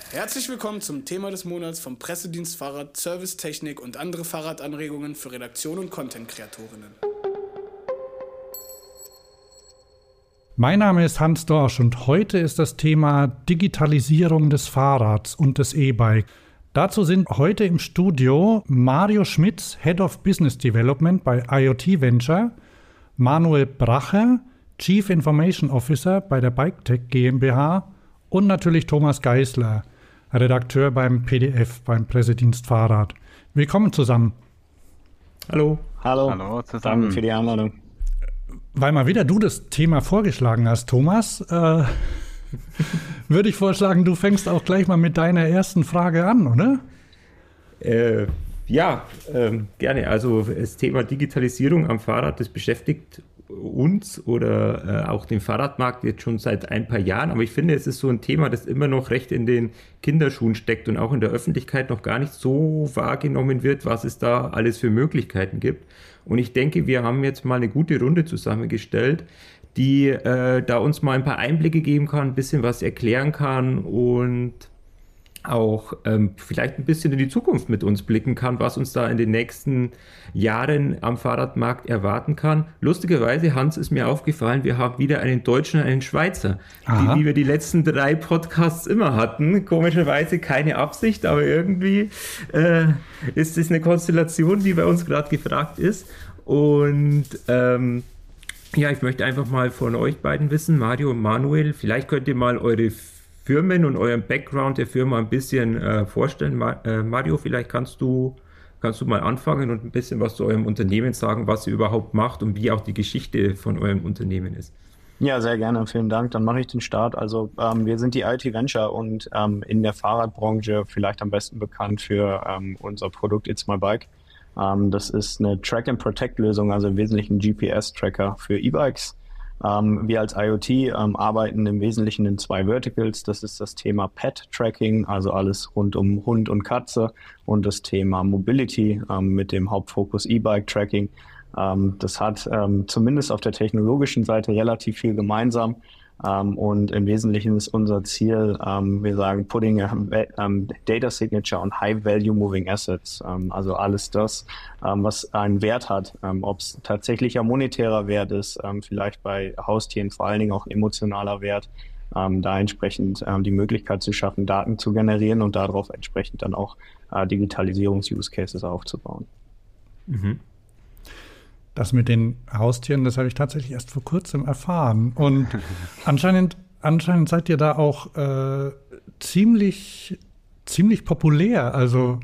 Herzlich willkommen zum Thema des Monats vom Pressedienst Fahrrad, Servicetechnik und andere Fahrradanregungen für Redaktion und Content-Kreatorinnen. Mein Name ist Hans Dorsch und heute ist das Thema Digitalisierung des Fahrrads und des E-Bike. Dazu sind heute im Studio Mario Schmitz, Head of Business Development bei IoT Venture, Manuel Brache, Chief Information Officer bei der BikeTech GmbH und natürlich Thomas Geisler, Redakteur beim PDF, beim Pressedienst Fahrrad. Willkommen zusammen. Hallo. Hallo zusammen. Danke für die Einladung. Weil mal wieder du das Thema vorgeschlagen hast, Thomas, würde ich vorschlagen, du fängst auch gleich mal mit deiner ersten Frage an, oder? Gerne. Also das Thema Digitalisierung am Fahrrad, das beschäftigt uns oder auch den Fahrradmarkt jetzt schon seit ein paar Jahren. Aber ich finde, es ist so ein Thema, das immer noch recht in den Kinderschuhen steckt und auch in der Öffentlichkeit noch gar nicht so wahrgenommen wird, was es da alles für Möglichkeiten gibt. Und ich denke, wir haben jetzt mal eine gute Runde zusammengestellt, die da uns mal ein paar Einblicke geben kann, ein bisschen was erklären kann und auch vielleicht ein bisschen in die Zukunft mit uns blicken kann, was uns da in den nächsten Jahren am Fahrradmarkt erwarten kann. Lustigerweise, Hans, ist mir aufgefallen, wir haben wieder einen Deutschen und einen Schweizer, wie wir die letzten 3 Podcasts immer hatten. Komischerweise keine Absicht, aber irgendwie ist es eine Konstellation, die bei uns gerade gefragt ist. Und ich möchte einfach mal von euch beiden wissen, Mario und Manuel, vielleicht könnt ihr mal eure Firmen und euren Background der Firma ein bisschen vorstellen. Mario, vielleicht kannst du mal anfangen und ein bisschen was zu eurem Unternehmen sagen, was ihr überhaupt macht und wie auch die Geschichte von eurem Unternehmen ist. Ja, sehr gerne. Vielen Dank. Dann mache ich den Start. Also wir sind die IoT Venture und in der Fahrradbranche vielleicht am besten bekannt für unser Produkt It's My Bike. Das ist eine Track-and-Protect-Lösung, also im Wesentlichen GPS-Tracker für E-Bikes. Wir als IoT arbeiten im Wesentlichen in 2 Verticals. Das ist das Thema Pet-Tracking, also alles rund um Hund und Katze, und das Thema Mobility mit dem Hauptfokus E-Bike-Tracking. Das hat zumindest auf der technologischen Seite relativ viel gemeinsam. Und im Wesentlichen ist unser Ziel, wir sagen, putting a data signature on high-value moving assets. Also alles das, was einen Wert hat. Ob es tatsächlich ein monetärer Wert ist, vielleicht bei Haustieren vor allen Dingen auch emotionaler Wert, da entsprechend die Möglichkeit zu schaffen, Daten zu generieren und darauf entsprechend dann auch Digitalisierungs-Use-Cases aufzubauen. Mhm. Das mit den Haustieren, das habe ich tatsächlich erst vor kurzem erfahren. Und anscheinend seid ihr da auch ziemlich populär. Also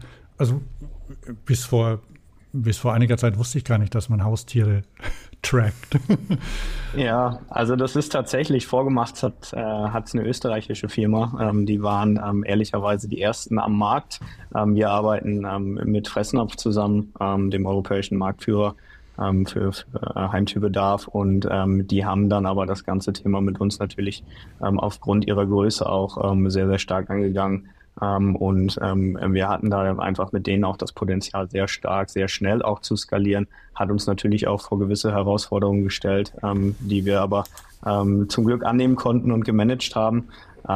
bis vor einiger Zeit wusste ich gar nicht, dass man Haustiere trackt. Ja, also das ist tatsächlich vorgemacht, hat's eine österreichische Firma. Die waren ehrlicherweise die ersten am Markt. Wir arbeiten mit Fressnapf zusammen, dem europäischen Marktführer für Heimtierbedarf, und die haben dann aber das ganze Thema mit uns natürlich aufgrund ihrer Größe auch sehr, sehr stark angegangen. Wir hatten da einfach mit denen auch das Potenzial, sehr stark, sehr schnell auch zu skalieren, hat uns natürlich auch vor gewisse Herausforderungen gestellt, die wir aber zum Glück annehmen konnten und gemanagt haben.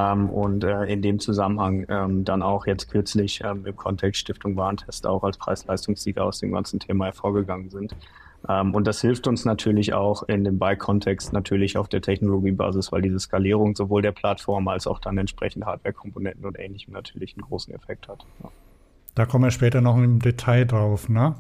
In dem Zusammenhang dann auch jetzt kürzlich im Kontext Stiftung Warentest auch als Preis-Leistungssieger aus dem ganzen Thema hervorgegangen sind. Und das hilft uns natürlich auch in dem Bike-Kontext natürlich auf der Technologiebasis, weil diese Skalierung sowohl der Plattform als auch dann entsprechend Hardware-Komponenten und Ähnlichem natürlich einen großen Effekt hat. Ja. Da kommen wir später noch im Detail drauf, ne?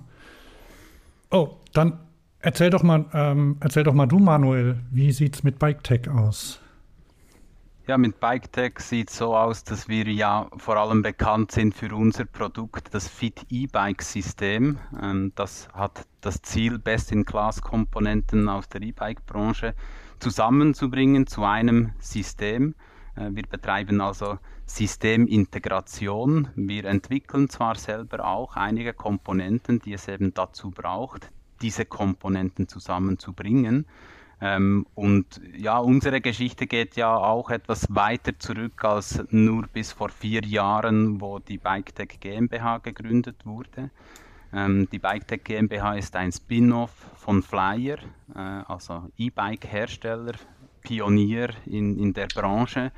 Oh, dann erzähl doch mal du, Manuel, wie sieht's mit BikeTech aus? Ja, mit BikeTech sieht es so aus, dass wir ja vor allem bekannt sind für unser Produkt, das Fit E-Bike-System. Das hat das Ziel, Best-in-Class-Komponenten aus der E-Bike-Branche zusammenzubringen zu einem System. Wir betreiben also Systemintegration. Wir entwickeln zwar selber auch einige Komponenten, die es eben dazu braucht, diese Komponenten zusammenzubringen. Und ja, unsere Geschichte geht ja auch etwas weiter zurück als nur bis vor 4 Jahren, wo die BikeTech GmbH gegründet wurde. Die BikeTech GmbH ist ein Spin-off von Flyer, also E-Bike-Hersteller, Pionier in der Branche.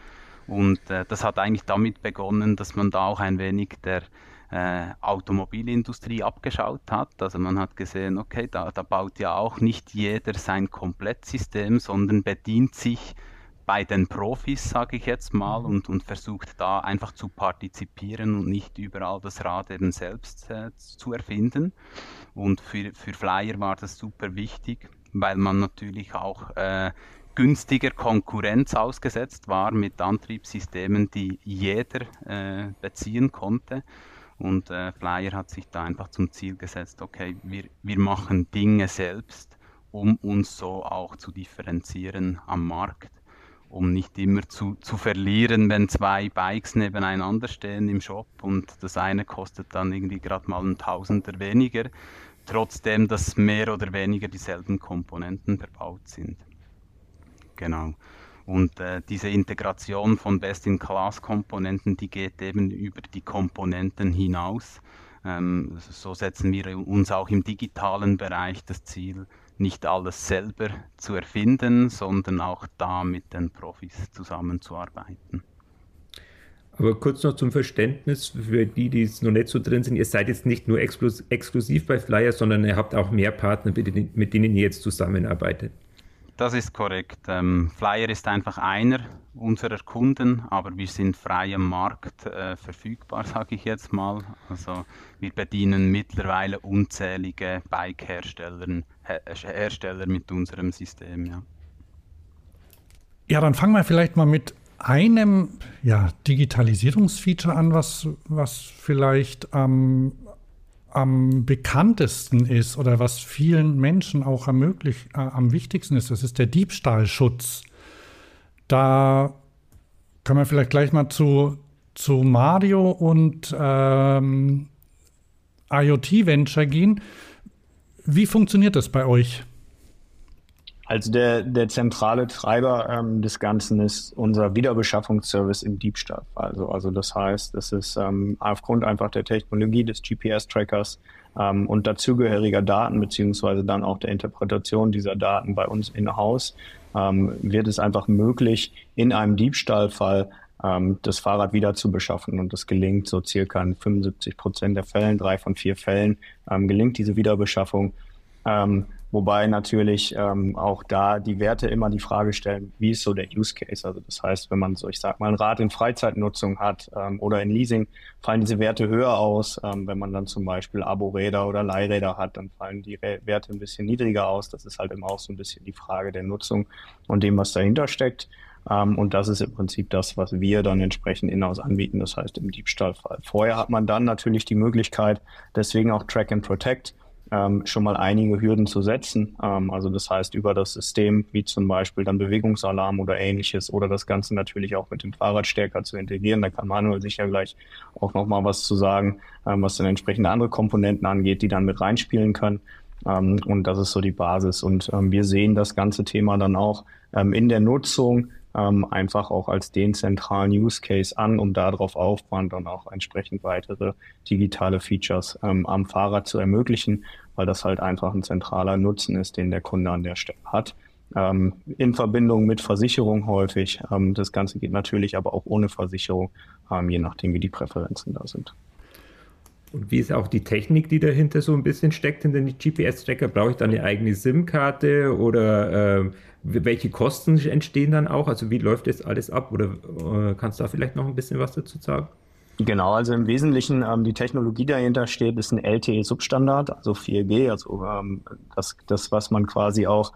Und das hat eigentlich damit begonnen, dass man da auch ein wenig der Automobilindustrie abgeschaut hat. Also man hat gesehen, okay, da baut ja auch nicht jeder sein Komplettsystem, sondern bedient sich bei den Profis, sage ich jetzt mal, und versucht da einfach zu partizipieren und nicht überall das Rad eben selbst zu erfinden. Und für Flyer war das super wichtig, weil man natürlich auch günstiger Konkurrenz ausgesetzt war mit Antriebssystemen, die jeder beziehen konnte. Und Flyer hat sich da einfach zum Ziel gesetzt, okay, wir machen Dinge selbst, um uns so auch zu differenzieren am Markt, um nicht immer zu verlieren, wenn 2 Bikes nebeneinander stehen im Shop und das eine kostet dann irgendwie gerade mal ein Tausender weniger, trotzdem, dass mehr oder weniger dieselben Komponenten verbaut sind. Genau. Und diese Integration von Best-in-Class-Komponenten, die geht eben über die Komponenten hinaus. So setzen wir uns auch im digitalen Bereich das Ziel, nicht alles selber zu erfinden, sondern auch da mit den Profis zusammenzuarbeiten. Aber kurz noch zum Verständnis für die es noch nicht so drin sind. Ihr seid jetzt nicht nur exklusiv bei Flyer, sondern ihr habt auch mehr Partner, mit denen ihr jetzt zusammenarbeitet. Das ist korrekt. Flyer ist einfach einer unserer Kunden, aber wir sind frei am Markt verfügbar, sage ich jetzt mal. Also wir bedienen mittlerweile unzählige Bike-Hersteller mit unserem System. Ja. Ja, dann fangen wir vielleicht mal mit einem Digitalisierungsfeature an, was vielleicht am bekanntesten ist oder was vielen Menschen auch am wichtigsten ist. Das ist der Diebstahlschutz. Da können wir vielleicht gleich mal zu Mario und IoT Venture gehen. Wie funktioniert das bei euch? Also der zentrale Treiber des Ganzen ist unser Wiederbeschaffungsservice im Diebstahlfall. Also das heißt, es ist aufgrund einfach der Technologie des GPS-Trackers und dazugehöriger Daten beziehungsweise dann auch der Interpretation dieser Daten bei uns in-house wird es einfach möglich, in einem Diebstahlfall das Fahrrad wieder zu beschaffen. Und das gelingt so circa in 75% der Fällen, 3 von 4 Fällen gelingt diese Wiederbeschaffung. Wobei natürlich auch da die Werte immer die Frage stellen, wie ist so der Use Case? Also das heißt, wenn man so, ich sag mal, ein Rad in Freizeitnutzung hat oder in Leasing, fallen diese Werte höher aus. Wenn man dann zum Beispiel Abo-Räder oder Leihräder hat, dann fallen die Werte ein bisschen niedriger aus. Das ist halt immer auch so ein bisschen die Frage der Nutzung und dem, was dahinter steckt. Und das ist im Prinzip das, was wir dann entsprechend in-house anbieten, das heißt im Diebstahlfall. Vorher hat man dann natürlich die Möglichkeit, deswegen auch Track and Protect, schon mal einige Hürden zu setzen. Also das heißt, über das System, wie zum Beispiel dann Bewegungsalarm oder ähnliches, oder das Ganze natürlich auch mit dem Fahrrad stärker zu integrieren. Da kann Manuel sicher gleich auch nochmal was zu sagen, was dann entsprechende andere Komponenten angeht, die dann mit reinspielen können. Und das ist so die Basis. Und wir sehen das ganze Thema dann auch in der Nutzung einfach auch als den zentralen Use Case an, um darauf aufbauend dann auch entsprechend weitere digitale Features am Fahrrad zu ermöglichen, weil das halt einfach ein zentraler Nutzen ist, den der Kunde an der Stelle hat. In Verbindung mit Versicherung häufig. Das Ganze geht natürlich aber auch ohne Versicherung, je nachdem, wie die Präferenzen da sind. Und wie ist auch die Technik, die dahinter so ein bisschen steckt in den GPS-Tracker? Brauche ich dann eine eigene SIM-Karte oder welche Kosten entstehen dann auch? Also wie läuft das alles ab? Oder kannst du da vielleicht noch ein bisschen was dazu sagen? Genau, also im Wesentlichen die Technologie dahinter steht, ist ein LTE-Substandard, also 4G, also das, was man quasi auch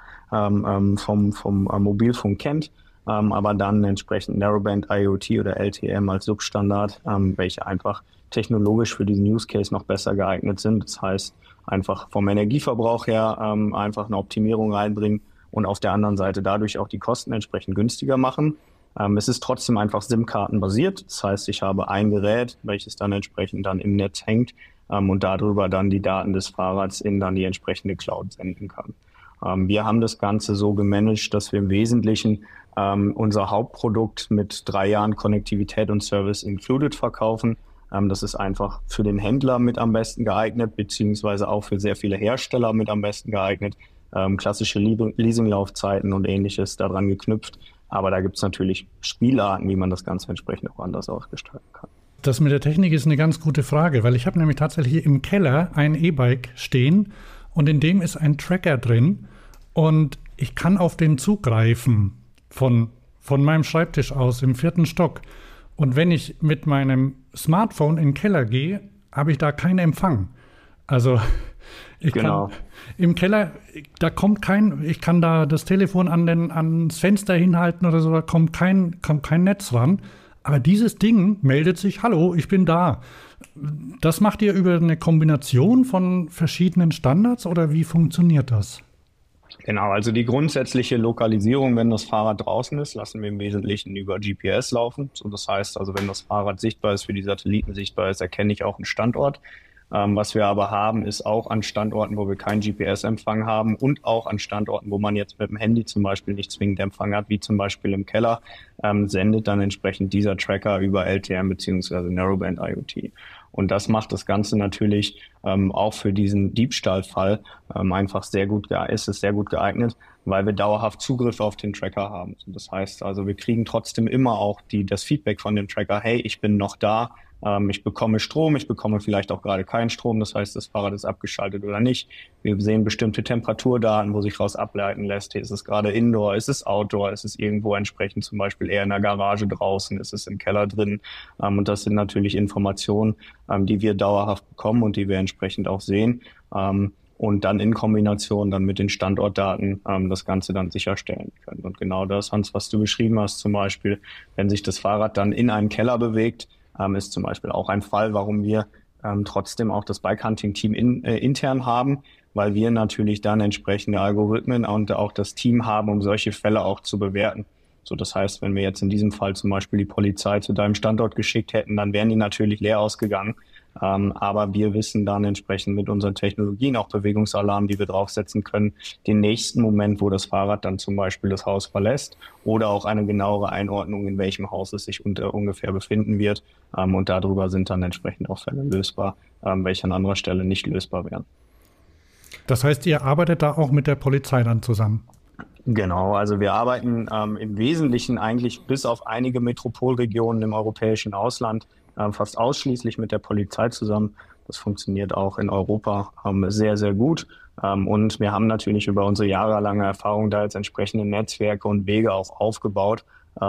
vom Mobilfunk kennt, aber dann entsprechend Narrowband IoT oder LTM als Substandard, welche einfach technologisch für diesen Use Case noch besser geeignet sind. Das heißt, einfach vom Energieverbrauch her einfach eine Optimierung reinbringen und auf der anderen Seite dadurch auch die Kosten entsprechend günstiger machen. Es ist trotzdem einfach SIM-Karten-basiert. Das heißt, ich habe ein Gerät, welches dann entsprechend dann im Netz hängt und darüber dann die Daten des Fahrrads in dann die entsprechende Cloud senden kann. Wir haben das Ganze so gemanagt, dass wir im Wesentlichen unser Hauptprodukt mit 3 Jahren Konnektivität und Service included verkaufen. Das ist einfach für den Händler mit am besten geeignet, beziehungsweise auch für sehr viele Hersteller mit am besten geeignet. Klassische Leasinglaufzeiten und ähnliches daran geknüpft. Aber da gibt es natürlich Spielarten, wie man das Ganze entsprechend auch anders ausgestalten kann. Das mit der Technik ist eine ganz gute Frage, weil ich habe nämlich tatsächlich im Keller ein E-Bike stehen und in dem ist ein Tracker drin und ich kann auf den zugreifen von meinem Schreibtisch aus im 4. Stock. Und wenn ich mit meinem Smartphone in den Keller gehe, habe ich da keinen Empfang. Also ich kann im Keller, da kommt ich kann da das Telefon ans Fenster hinhalten oder so, da kommt kein Netz ran. Aber dieses Ding meldet sich, hallo, ich bin da. Das macht ihr über eine Kombination von verschiedenen Standards oder wie funktioniert das? Genau, also die grundsätzliche Lokalisierung, wenn das Fahrrad draußen ist, lassen wir im Wesentlichen über GPS laufen. So, das heißt also, wenn das Fahrrad sichtbar ist, für die Satelliten sichtbar ist, erkenne ich auch einen Standort. Was wir aber haben, ist auch an Standorten, wo wir keinen GPS-Empfang haben und auch an Standorten, wo man jetzt mit dem Handy zum Beispiel nicht zwingend Empfang hat, wie zum Beispiel im Keller, sendet dann entsprechend dieser Tracker über LTM bzw. Narrowband IoT. Und das macht das Ganze natürlich auch für diesen Diebstahlfall einfach sehr gut geeignet, weil wir dauerhaft Zugriff auf den Tracker haben. Das heißt also, wir kriegen trotzdem immer auch das Feedback von dem Tracker, hey, ich bin noch da, ich bekomme Strom, ich bekomme vielleicht auch gerade keinen Strom, das heißt, das Fahrrad ist abgeschaltet oder nicht. Wir sehen bestimmte Temperaturdaten, wo sich daraus ableiten lässt, ist es gerade Indoor, ist es Outdoor, ist es irgendwo entsprechend zum Beispiel eher in der Garage draußen, ist es im Keller drin. Und das sind natürlich Informationen, die wir dauerhaft bekommen und die wir entsprechend auch sehen. Und dann in Kombination dann mit den Standortdaten das Ganze dann sicherstellen können. Und genau das, Hans, was du beschrieben hast, zum Beispiel, wenn sich das Fahrrad dann in einen Keller bewegt, ist zum Beispiel auch ein Fall, warum wir trotzdem auch das Bike-Hunting-Team intern haben, weil wir natürlich dann entsprechende Algorithmen und auch das Team haben, um solche Fälle auch zu bewerten. So, das heißt, wenn wir jetzt in diesem Fall zum Beispiel die Polizei zu deinem Standort geschickt hätten, dann wären die natürlich leer ausgegangen. Aber wir wissen dann entsprechend mit unseren Technologien, auch Bewegungsalarm, die wir draufsetzen können, den nächsten Moment, wo das Fahrrad dann zum Beispiel das Haus verlässt oder auch eine genauere Einordnung, in welchem Haus es sich ungefähr befinden wird. Und darüber sind dann entsprechend auch Fälle lösbar, welche an anderer Stelle nicht lösbar wären. Das heißt, ihr arbeitet da auch mit der Polizei dann zusammen? Genau, also wir arbeiten im Wesentlichen eigentlich bis auf einige Metropolregionen im europäischen Ausland fast ausschließlich mit der Polizei zusammen. Das funktioniert auch in Europa sehr, sehr gut. Und wir haben natürlich über unsere jahrelange Erfahrung da jetzt entsprechende Netzwerke und Wege auch aufgebaut,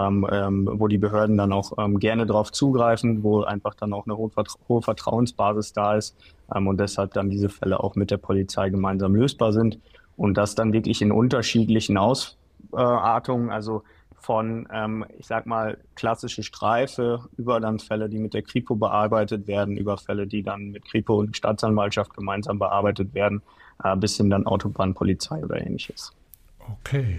wo die Behörden dann auch gerne drauf zugreifen, wo einfach dann auch eine hohe Vertrauensbasis da ist und deshalb dann diese Fälle auch mit der Polizei gemeinsam lösbar sind. Und das dann wirklich in unterschiedlichen Ausartungen, also von, ich sag mal, klassische Streife über dann Fälle, die mit der Kripo bearbeitet werden, über Fälle, die dann mit Kripo und Staatsanwaltschaft gemeinsam bearbeitet werden, bis hin dann Autobahnpolizei oder ähnliches. Okay.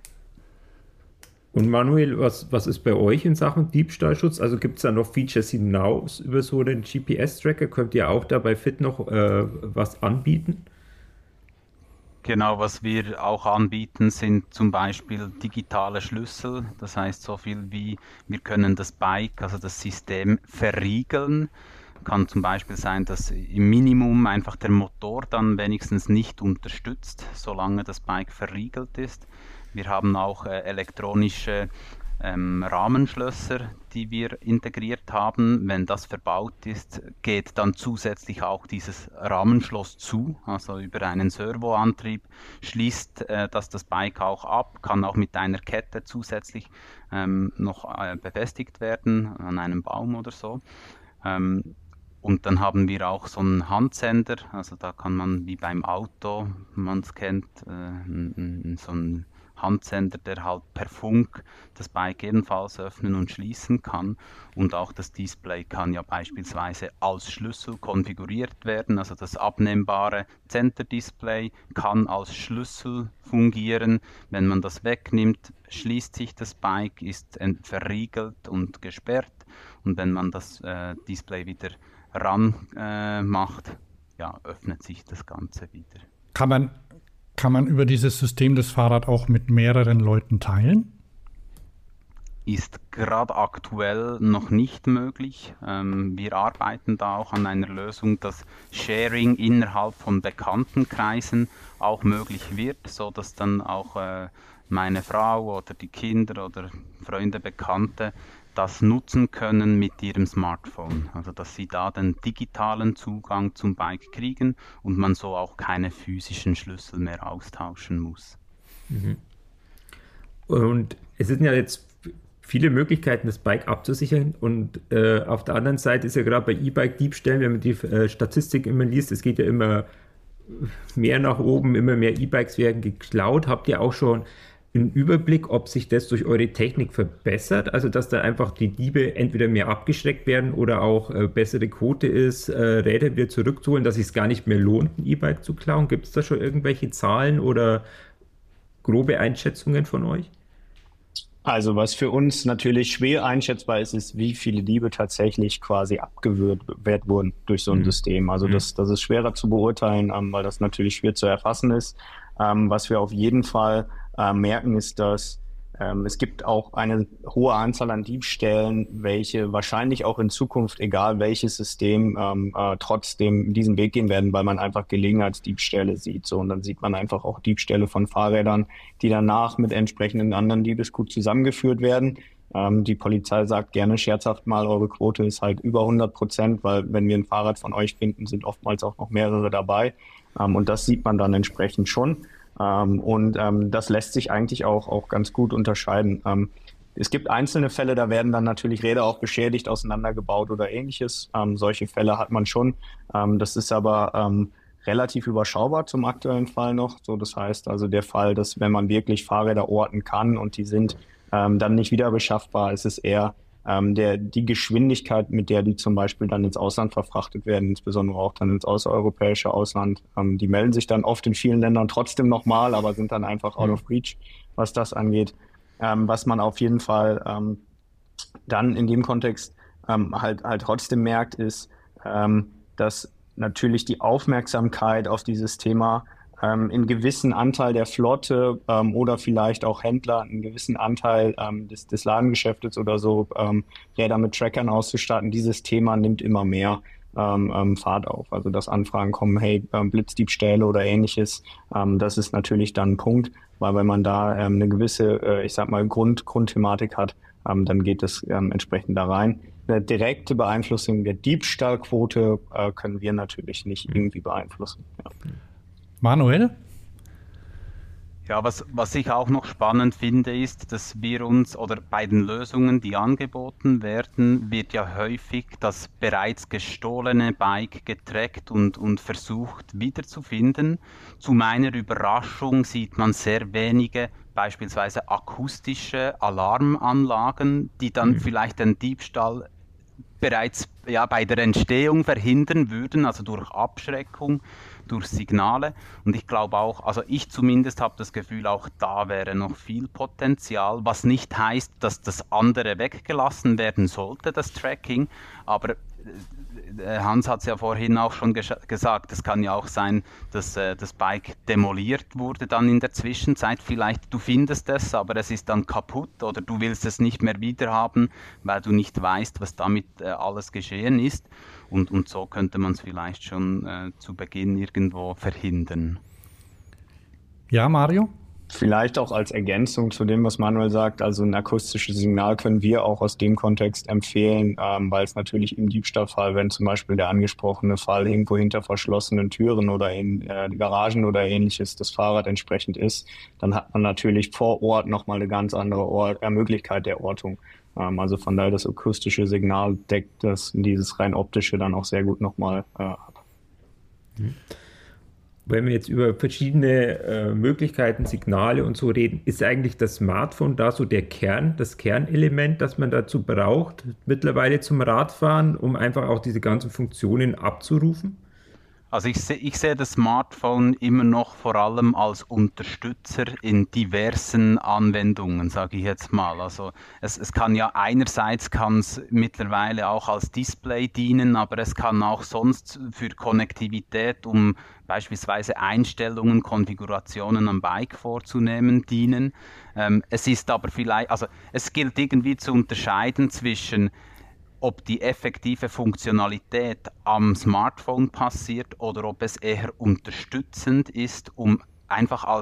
Und Manuel, was ist bei euch in Sachen Diebstahlschutz? Also gibt es da noch Features hinaus über so den GPS-Tracker? Könnt ihr auch da bei Fit noch was anbieten? Genau, was wir auch anbieten, sind zum Beispiel digitale Schlüssel. Das heißt, so viel wie wir können das Bike, also das System verriegeln. Kann zum Beispiel sein, dass im Minimum einfach der Motor dann wenigstens nicht unterstützt, solange das Bike verriegelt ist. Wir haben auch elektronische Rahmenschlösser, die wir integriert haben. Wenn das verbaut ist, geht dann zusätzlich auch dieses Rahmenschloss zu, also über einen Servoantrieb schließt das Bike auch ab, kann auch mit einer Kette zusätzlich noch befestigt werden, an einem Baum oder so. Und dann haben wir auch so einen Handsender, also da kann man wie beim Auto, man es kennt, so einen Handsender, der halt per Funk das Bike ebenfalls öffnen und schließen kann. Und auch das Display kann ja beispielsweise als Schlüssel konfiguriert werden. Also das abnehmbare Center-Display kann als Schlüssel fungieren. Wenn man das wegnimmt, schließt sich das Bike, ist verriegelt und gesperrt. Und wenn man das Display wieder ran macht, ja, öffnet sich das Ganze wieder. Kann man über dieses System das Fahrrad auch mit mehreren Leuten teilen? Ist gerade aktuell noch nicht möglich. Wir arbeiten da auch an einer Lösung, dass Sharing innerhalb von Bekanntenkreisen auch möglich wird, so dass dann auch meine Frau oder die Kinder oder Freunde, Bekannte das nutzen können mit ihrem Smartphone. Also dass sie da den digitalen Zugang zum Bike kriegen und man so auch keine physischen Schlüssel mehr austauschen muss. Und es sind ja jetzt viele Möglichkeiten, das Bike abzusichern, und auf der anderen Seite ist ja gerade bei E-Bike-Diebstählen, wenn man die Statistik immer liest, es geht ja immer mehr nach oben, immer mehr E-Bikes werden geklaut. Habt ihr auch schon einen Überblick, ob sich das durch eure Technik verbessert? Also dass da einfach die Diebe entweder mehr abgeschreckt werden oder auch bessere Quote ist, Räder wieder zurückzuholen, dass es gar nicht mehr lohnt, ein E-Bike zu klauen? Gibt es da schon irgendwelche Zahlen oder grobe Einschätzungen von euch? Also was für uns natürlich schwer einschätzbar ist, ist, wie viele Diebe tatsächlich quasi abgewehrt wurden durch so ein System. Also das ist schwerer zu beurteilen, weil das natürlich schwer zu erfassen ist. Was wir auf jeden Fall merken, ist, dass es gibt auch eine hohe Anzahl an Diebstählen, welche wahrscheinlich auch in Zukunft, egal welches System, trotzdem diesen Weg gehen werden, weil man einfach Gelegenheitsdiebstähle sieht. So, und dann sieht man einfach auch Diebstähle von Fahrrädern, die danach mit entsprechenden anderen Diebesgut zusammengeführt werden. Die Polizei sagt gerne scherzhaft mal, eure Quote ist halt über 100%, weil wenn wir ein Fahrrad von euch finden, sind oftmals auch noch mehrere dabei. Und das sieht man dann entsprechend schon. Das lässt sich eigentlich auch ganz gut unterscheiden. Es gibt einzelne Fälle, da werden dann natürlich Räder auch beschädigt, auseinandergebaut oder ähnliches. Solche Fälle hat man schon. Das ist aber relativ überschaubar zum aktuellen Fall noch. So, das heißt also der Fall, dass wenn man wirklich Fahrräder orten kann und die sind dann nicht wieder beschaffbar, ist es eher die Geschwindigkeit, mit der die zum Beispiel dann ins Ausland verfrachtet werden, insbesondere auch dann ins außereuropäische Ausland. Die melden sich dann oft in vielen Ländern trotzdem nochmal, aber sind dann einfach out of reach, was das angeht. Was man auf jeden Fall dann in dem Kontext halt trotzdem merkt, ist, dass natürlich die Aufmerksamkeit auf dieses Thema in gewissen Anteil der Flotte oder vielleicht auch Händler, einen gewissen Anteil des Ladengeschäftes oder so, Räder mit Trackern auszustatten. Dieses Thema nimmt immer mehr Fahrt auf. Also dass Anfragen kommen, hey, Blitzdiebstähle oder ähnliches, das ist natürlich dann ein Punkt, weil wenn man da eine gewisse, ich sag mal, Grundthematik hat, dann geht es entsprechend da rein. Eine direkte Beeinflussung der Diebstahlquote können wir natürlich nicht irgendwie beeinflussen. Ja. Manuel? Ja, was ich auch noch spannend finde, ist, dass wir uns, oder bei den Lösungen, die angeboten werden, wird ja häufig das bereits gestohlene Bike getrackt und versucht wiederzufinden. Zu meiner Überraschung sieht man sehr wenige, beispielsweise akustische Alarmanlagen, die dann vielleicht den Diebstahl bereits bei der Entstehung verhindern würden, also durch Abschreckung, durch Signale. Und ich glaube auch, also ich zumindest habe das Gefühl, auch da wäre noch viel Potenzial, was nicht heißt, dass das andere weggelassen werden sollte, das Tracking, aber Hans hat es ja vorhin auch schon gesagt, es kann ja auch sein, dass das Bike demoliert wurde dann in der Zwischenzeit. Vielleicht du findest es, aber es ist dann kaputt oder du willst es nicht mehr wiederhaben, weil du nicht weißt, was damit alles geschehen ist. Und so könnte man es vielleicht schon zu Beginn irgendwo verhindern. Ja, Mario? Vielleicht auch als Ergänzung zu dem, was Manuel sagt, also ein akustisches Signal können wir auch aus dem Kontext empfehlen, weil es natürlich im Diebstahlfall, wenn zum Beispiel der angesprochene Fall irgendwo hinter verschlossenen Türen oder in Garagen oder ähnliches das Fahrrad entsprechend ist, dann hat man natürlich vor Ort nochmal eine ganz andere Möglichkeit der Ortung. Also von daher das akustische Signal deckt dieses rein optische dann auch sehr gut nochmal ab. Wenn wir jetzt über verschiedene Möglichkeiten, Signale und so reden, ist eigentlich das Smartphone da so das Kernelement, das man dazu braucht, mittlerweile zum Radfahren, um einfach auch diese ganzen Funktionen abzurufen? Also ich sehe das Smartphone immer noch vor allem als Unterstützer in diversen Anwendungen, sage ich jetzt mal. Also es kann ja einerseits mittlerweile auch als Display dienen, aber es kann auch sonst für Konnektivität, um beispielsweise Einstellungen, Konfigurationen am Bike vorzunehmen, dienen. Es ist aber vielleicht, also es gilt irgendwie zu unterscheiden zwischen ob die effektive Funktionalität am Smartphone passiert oder ob es eher unterstützend ist, um einfach als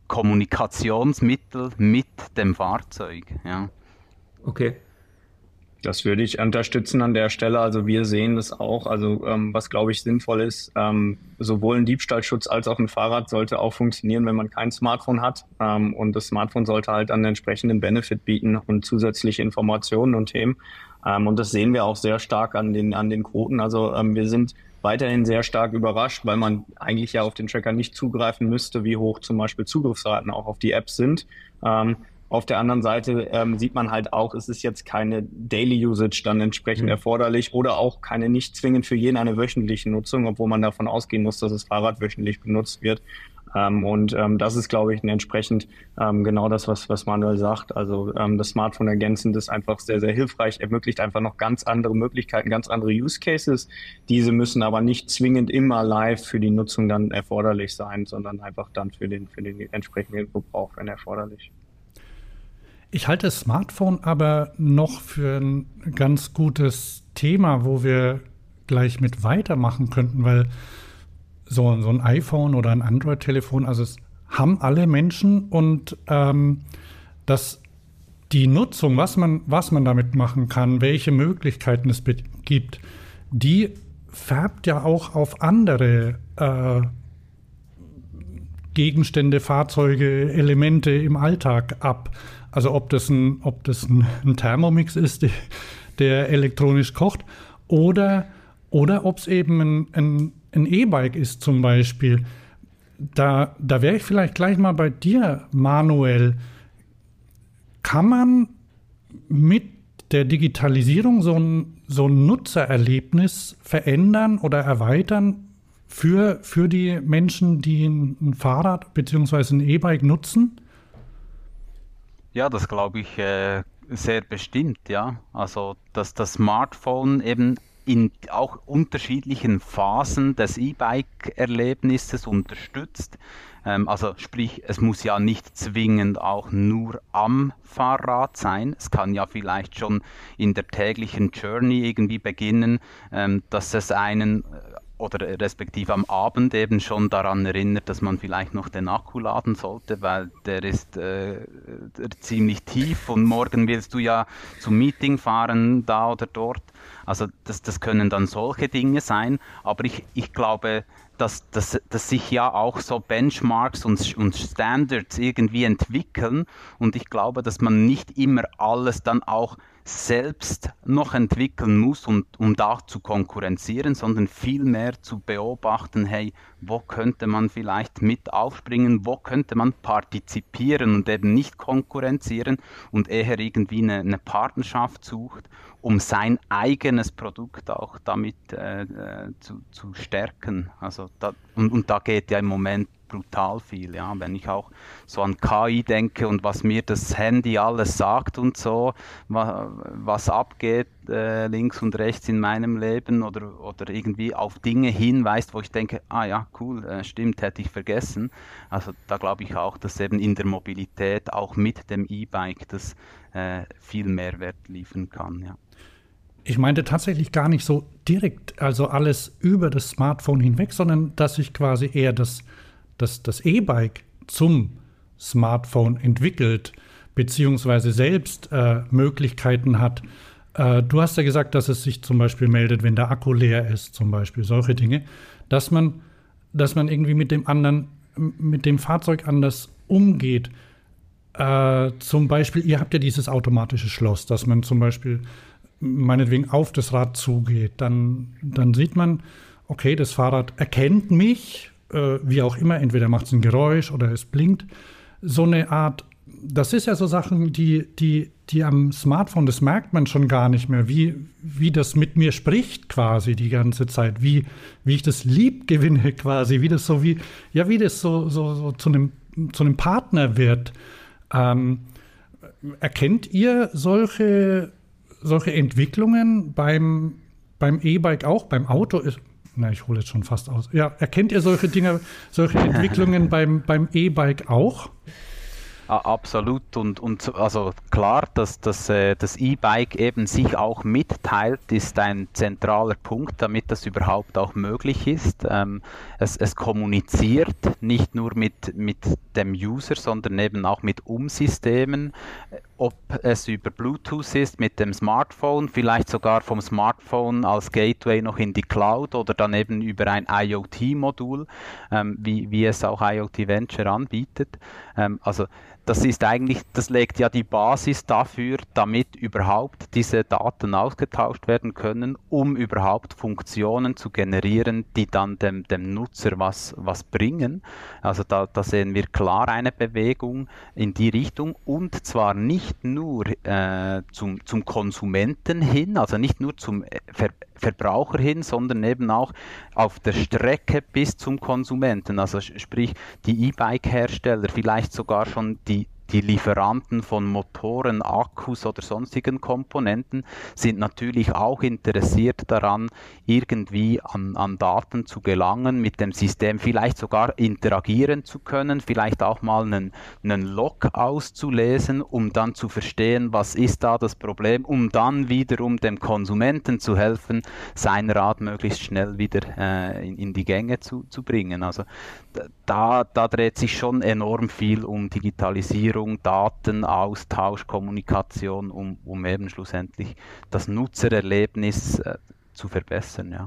Kommunikationsmittel mit dem Fahrzeug. Ja. Okay. Das würde ich unterstützen an der Stelle. Also wir sehen das auch. Also was, glaube ich, sinnvoll ist, sowohl ein Diebstahlschutz als auch ein Fahrrad sollte auch funktionieren, wenn man kein Smartphone hat. Und das Smartphone sollte halt einen entsprechenden Benefit bieten und zusätzliche Informationen und Themen. Und das sehen wir auch sehr stark an den Quoten. Also wir sind weiterhin sehr stark überrascht, weil man eigentlich ja auf den Tracker nicht zugreifen müsste, wie hoch zum Beispiel Zugriffsraten auch auf die Apps sind. Auf der anderen Seite sieht man halt auch, es ist jetzt keine Daily Usage dann entsprechend erforderlich oder auch keine nicht zwingend für jeden eine wöchentliche Nutzung, obwohl man davon ausgehen muss, dass das Fahrrad wöchentlich benutzt wird. Das ist, glaube ich, entsprechend genau das, was Manuel sagt. Also das Smartphone ergänzend ist einfach sehr, sehr hilfreich, ermöglicht einfach noch ganz andere Möglichkeiten, ganz andere Use Cases. Diese müssen aber nicht zwingend immer live für die Nutzung dann erforderlich sein, sondern einfach dann für den entsprechenden Gebrauch, wenn erforderlich. Ich halte das Smartphone aber noch für ein ganz gutes Thema, wo wir gleich mit weitermachen könnten, weil so ein iPhone oder ein Android-Telefon, also es haben alle Menschen und dass die Nutzung, was man damit machen kann, welche Möglichkeiten es gibt, die färbt ja auch auf andere Gegenstände, Fahrzeuge, Elemente im Alltag ab. Also ob das ein Thermomix ist, der elektronisch kocht, oder ob es eben ein E-Bike ist zum Beispiel. Da wäre ich vielleicht gleich mal bei dir, Manuel. Kann man mit der Digitalisierung so ein Nutzererlebnis verändern oder erweitern für die Menschen, die ein Fahrrad bzw. ein E-Bike nutzen? Ja, das glaube ich sehr bestimmt, ja. Also, dass das Smartphone eben in auch unterschiedlichen Phasen des E-Bike-Erlebnisses unterstützt. Also sprich, es muss ja nicht zwingend auch nur am Fahrrad sein. Es kann ja vielleicht schon in der täglichen Journey irgendwie beginnen, dass es einen oder respektive am Abend eben schon daran erinnert, dass man vielleicht noch den Akku laden sollte, weil der ist ziemlich tief und morgen willst du ja zum Meeting fahren, da oder dort. Also das können dann solche Dinge sein, aber ich glaube, dass sich ja auch so Benchmarks und Standards irgendwie entwickeln und ich glaube, dass man nicht immer alles dann auch selbst noch entwickeln muss, um da zu konkurrenzieren, sondern vielmehr zu beobachten, hey, wo könnte man vielleicht mit aufspringen, wo könnte man partizipieren und eben nicht konkurrenzieren und eher irgendwie eine Partnerschaft sucht, um sein eigenes Produkt auch damit zu stärken. Also und da geht ja im Moment brutal viel, ja, wenn ich auch so an KI denke und was mir das Handy alles sagt und so, was abgeht links und rechts in meinem Leben oder irgendwie auf Dinge hinweist, wo ich denke, ah ja, cool, stimmt, hätte ich vergessen. Also da glaube ich auch, dass eben in der Mobilität auch mit dem E-Bike das viel Mehrwert liefern kann, ja. Ich meinte tatsächlich gar nicht so direkt, also alles über das Smartphone hinweg, sondern dass ich quasi eher das E-Bike zum Smartphone entwickelt, beziehungsweise selbst Möglichkeiten hat. Du hast ja gesagt, dass es sich zum Beispiel meldet, wenn der Akku leer ist, zum Beispiel, solche Dinge, dass man irgendwie mit dem Fahrzeug anders umgeht. Zum Beispiel, ihr habt ja dieses automatische Schloss, dass man zum Beispiel meinetwegen auf das Rad zugeht. Dann sieht man, okay, das Fahrrad erkennt mich, wie auch immer, entweder macht es ein Geräusch oder es blinkt. So eine Art, das ist ja so Sachen, die am Smartphone, das merkt man schon gar nicht mehr, wie das mit mir spricht quasi die ganze Zeit, wie ich das lieb gewinne quasi, wie das so zu einem Partner wird. Erkennt ihr solche Entwicklungen beim E-Bike auch, beim Auto? Ich hole jetzt schon fast aus. Ja, erkennt ihr solche Entwicklungen beim E-Bike auch? Absolut und also klar, dass das E-Bike eben sich auch mitteilt, ist ein zentraler Punkt, damit das überhaupt auch möglich ist. Es kommuniziert nicht nur mit dem User, sondern eben auch mit Umsystemen, ob es über Bluetooth ist, mit dem Smartphone, vielleicht sogar vom Smartphone als Gateway noch in die Cloud oder dann eben über ein IoT-Modul, wie es auch IoT Venture anbietet. Also das legt ja die Basis dafür, damit überhaupt diese Daten ausgetauscht werden können, um überhaupt Funktionen zu generieren, die dann dem Nutzer was bringen. Also da sehen wir klar eine Bewegung in die Richtung und zwar nicht nur zum Konsumenten hin, also nicht nur zum Verbraucher hin, sondern eben auch auf der Strecke bis zum Konsumenten. Also sprich die E-Bike-Hersteller, vielleicht sogar schon die Lieferanten von Motoren, Akkus oder sonstigen Komponenten sind natürlich auch interessiert daran, irgendwie an Daten zu gelangen, mit dem System vielleicht sogar interagieren zu können, vielleicht auch mal einen Log auszulesen, um dann zu verstehen, was ist da das Problem, um dann wiederum dem Konsumenten zu helfen, sein Rad möglichst schnell wieder in die Gänge zu bringen. Also da dreht sich schon enorm viel um Digitalisierung, Daten, Austausch, Kommunikation, um eben schlussendlich das Nutzererlebnis zu verbessern. Ja.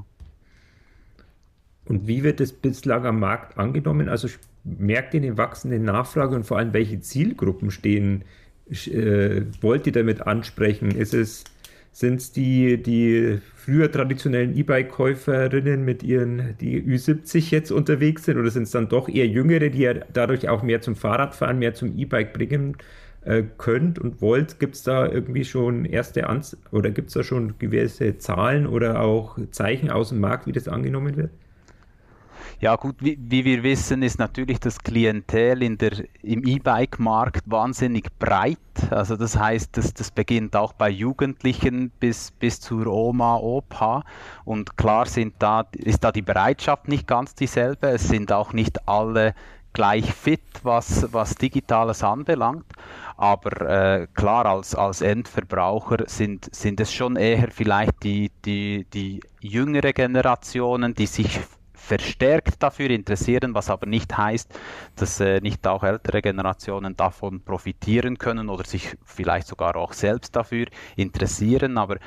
Und wie wird es bislang am Markt angenommen? Also merkt ihr eine wachsende Nachfrage und vor allem welche Zielgruppen wollt ihr damit ansprechen? Sind es die früher traditionellen E-Bike-Käuferinnen die Ü70 jetzt unterwegs sind oder sind es dann doch eher Jüngere, die ihr dadurch auch mehr zum Fahrradfahren, mehr zum E-Bike bringen könnt und wollt? Gibt es da irgendwie schon oder gibt es da schon gewisse Zahlen oder auch Zeichen aus dem Markt, wie das angenommen wird? Ja gut, wie wir wissen, ist natürlich das Klientel im E-Bike-Markt wahnsinnig breit. Also das heißt, das beginnt auch bei Jugendlichen bis zur Oma, Opa. Und klar ist da die Bereitschaft nicht ganz dieselbe. Es sind auch nicht alle gleich fit, was Digitales anbelangt. Aber klar, als Endverbraucher sind es schon eher vielleicht die jüngere Generationen, die sich verstärkt dafür interessieren, was aber nicht heißt, dass nicht auch ältere Generationen davon profitieren können oder sich vielleicht sogar auch selbst dafür interessieren. Aber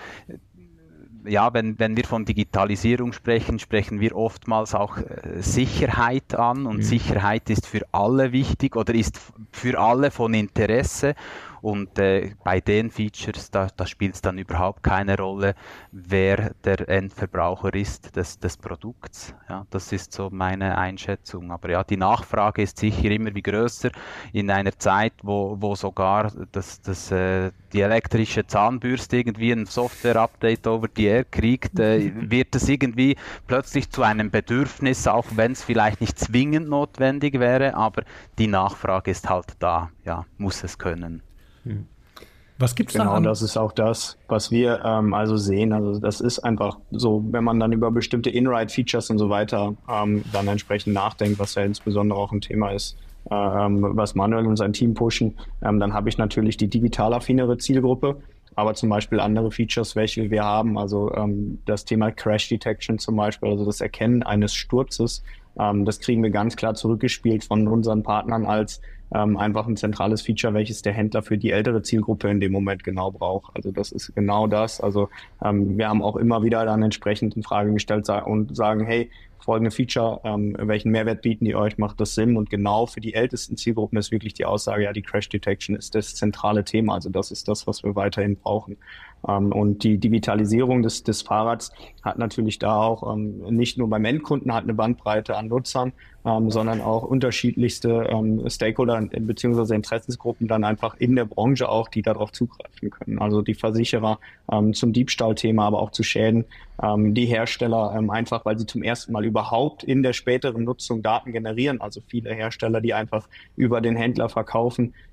ja, wenn wir von Digitalisierung sprechen wir oftmals auch Sicherheit an und Sicherheit ist für alle wichtig oder ist für alle von Interesse. Und bei den Features, da spielt es dann überhaupt keine Rolle, wer der Endverbraucher ist des Produkts. Ja, das ist so meine Einschätzung. Aber ja, die Nachfrage ist sicher immer wie größer in einer Zeit, wo sogar die elektrische Zahnbürste irgendwie ein Software-Update over the air kriegt, wird es irgendwie plötzlich zu einem Bedürfnis, auch wenn es vielleicht nicht zwingend notwendig wäre, aber die Nachfrage ist halt da, ja, muss es können. Was gibt's da an? Genau, das ist auch das, was wir also sehen. Also das ist einfach so, wenn man dann über bestimmte In-Ride-Features und so weiter dann entsprechend nachdenkt, was ja insbesondere auch ein Thema ist, was Manuel und sein Team pushen, dann habe ich natürlich die digital affinere Zielgruppe, aber zum Beispiel andere Features, welche wir haben, also das Thema Crash Detection zum Beispiel, also das Erkennen eines Sturzes, das kriegen wir ganz klar zurückgespielt von unseren Partnern als einfach ein zentrales Feature, welches der Händler für die ältere Zielgruppe in dem Moment genau braucht. Also das ist genau das. Also wir haben auch immer wieder dann entsprechend in Frage gestellt und sagen, hey, folgende Feature, welchen Mehrwert bieten die euch, macht das Sinn? Und genau für die ältesten Zielgruppen ist wirklich die Aussage, ja, die Crash Detection ist das zentrale Thema. Also das ist das, was wir weiterhin brauchen. Und die Digitalisierung des Fahrrads hat natürlich da auch nicht nur beim Endkunden halt eine Bandbreite an Nutzern, sondern auch unterschiedlichste Stakeholder bzw. Interessensgruppen dann einfach in der Branche auch, die darauf zugreifen können. Also die Versicherer zum Diebstahlthema, aber auch zu Schäden, die Hersteller einfach, weil sie zum ersten Mal überhaupt in der späteren Nutzung Daten generieren. Also viele Hersteller, die einfach über den Händler verkaufen,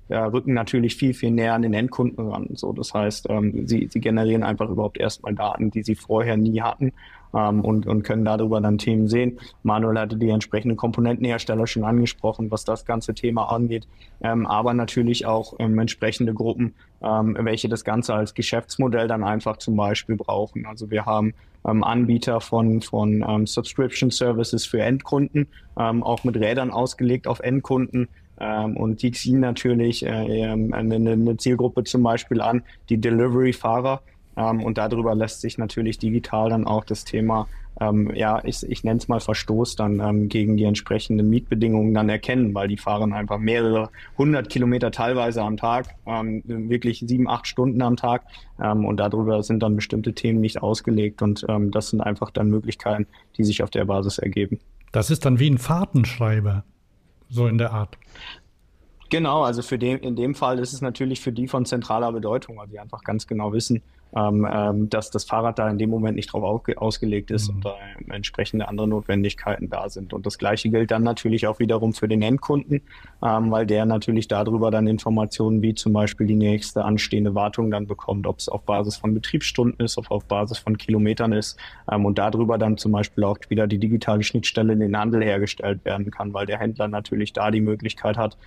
rücken natürlich viel, viel näher an den Endkunden ran. So, das heißt, sie generieren einfach überhaupt erstmal Daten, die sie vorher nie hatten. Und können darüber dann Themen sehen. Manuel hatte die entsprechenden Komponentenhersteller schon angesprochen, was das ganze Thema angeht, aber natürlich auch entsprechende Gruppen, welche das Ganze als Geschäftsmodell dann einfach zum Beispiel brauchen. Also wir haben Anbieter von Subscription Services für Endkunden, auch mit Rädern ausgelegt auf Endkunden. Und die ziehen natürlich eine Zielgruppe zum Beispiel an, die Delivery-Fahrer. Und darüber lässt sich natürlich digital dann auch das Thema, ich nenne es mal Verstoß dann gegen die entsprechenden Mietbedingungen dann erkennen, weil die fahren einfach mehrere 100 Kilometer teilweise am Tag, wirklich 7-8 Stunden am Tag. Und darüber sind dann bestimmte Themen nicht ausgelegt. Und das sind einfach dann Möglichkeiten, die sich auf der Basis ergeben. Das ist dann wie ein Fahrtenschreiber, so in der Art. Genau, also in dem Fall ist es natürlich für die von zentraler Bedeutung, weil die einfach ganz genau wissen, dass das Fahrrad da in dem Moment nicht drauf ausgelegt ist und da entsprechende andere Notwendigkeiten da sind. Und das Gleiche gilt dann natürlich auch wiederum für den Endkunden, weil der natürlich darüber dann Informationen wie zum Beispiel die nächste anstehende Wartung dann bekommt, ob es auf Basis von Betriebsstunden ist, ob auf Basis von Kilometern ist und darüber dann zum Beispiel auch wieder die digitale Schnittstelle in den Handel hergestellt werden kann, weil der Händler natürlich da die Möglichkeit hat,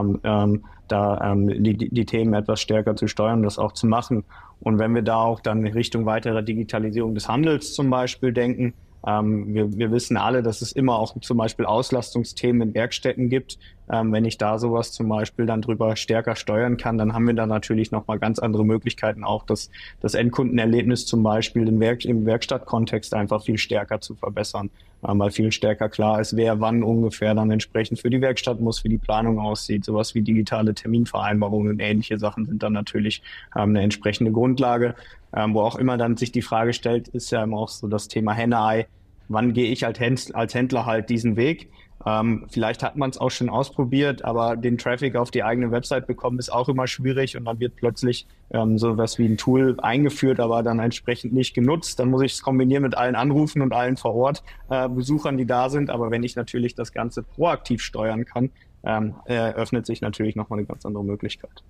die Themen etwas stärker zu steuern, das auch zu machen. Und wenn wir da auch dann in Richtung weiterer Digitalisierung des Handels zum Beispiel denken, wir wissen alle, dass es immer auch zum Beispiel Auslastungsthemen in Werkstätten gibt. Wenn ich da sowas zum Beispiel dann drüber stärker steuern kann, dann haben wir da natürlich nochmal ganz andere Möglichkeiten, auch das Endkundenerlebnis zum Beispiel im Werkstattkontext einfach viel stärker zu verbessern, weil viel stärker klar ist, wer wann ungefähr dann entsprechend für die Werkstatt muss, wie die Planung aussieht. Sowas wie digitale Terminvereinbarungen und ähnliche Sachen sind dann natürlich eine entsprechende Grundlage. Wo auch immer dann sich die Frage stellt, ist ja immer auch so das Thema Henne-Ei. Wann gehe ich als Händler halt diesen Weg? Vielleicht hat man es auch schon ausprobiert, aber den Traffic auf die eigene Website bekommen ist auch immer schwierig und dann wird plötzlich sowas wie ein Tool eingeführt, aber dann entsprechend nicht genutzt. Dann muss ich es kombinieren mit allen Anrufen und allen vor Ort Besuchern, die da sind. Aber wenn ich natürlich das Ganze proaktiv steuern kann, öffnet sich natürlich nochmal eine ganz andere Möglichkeit.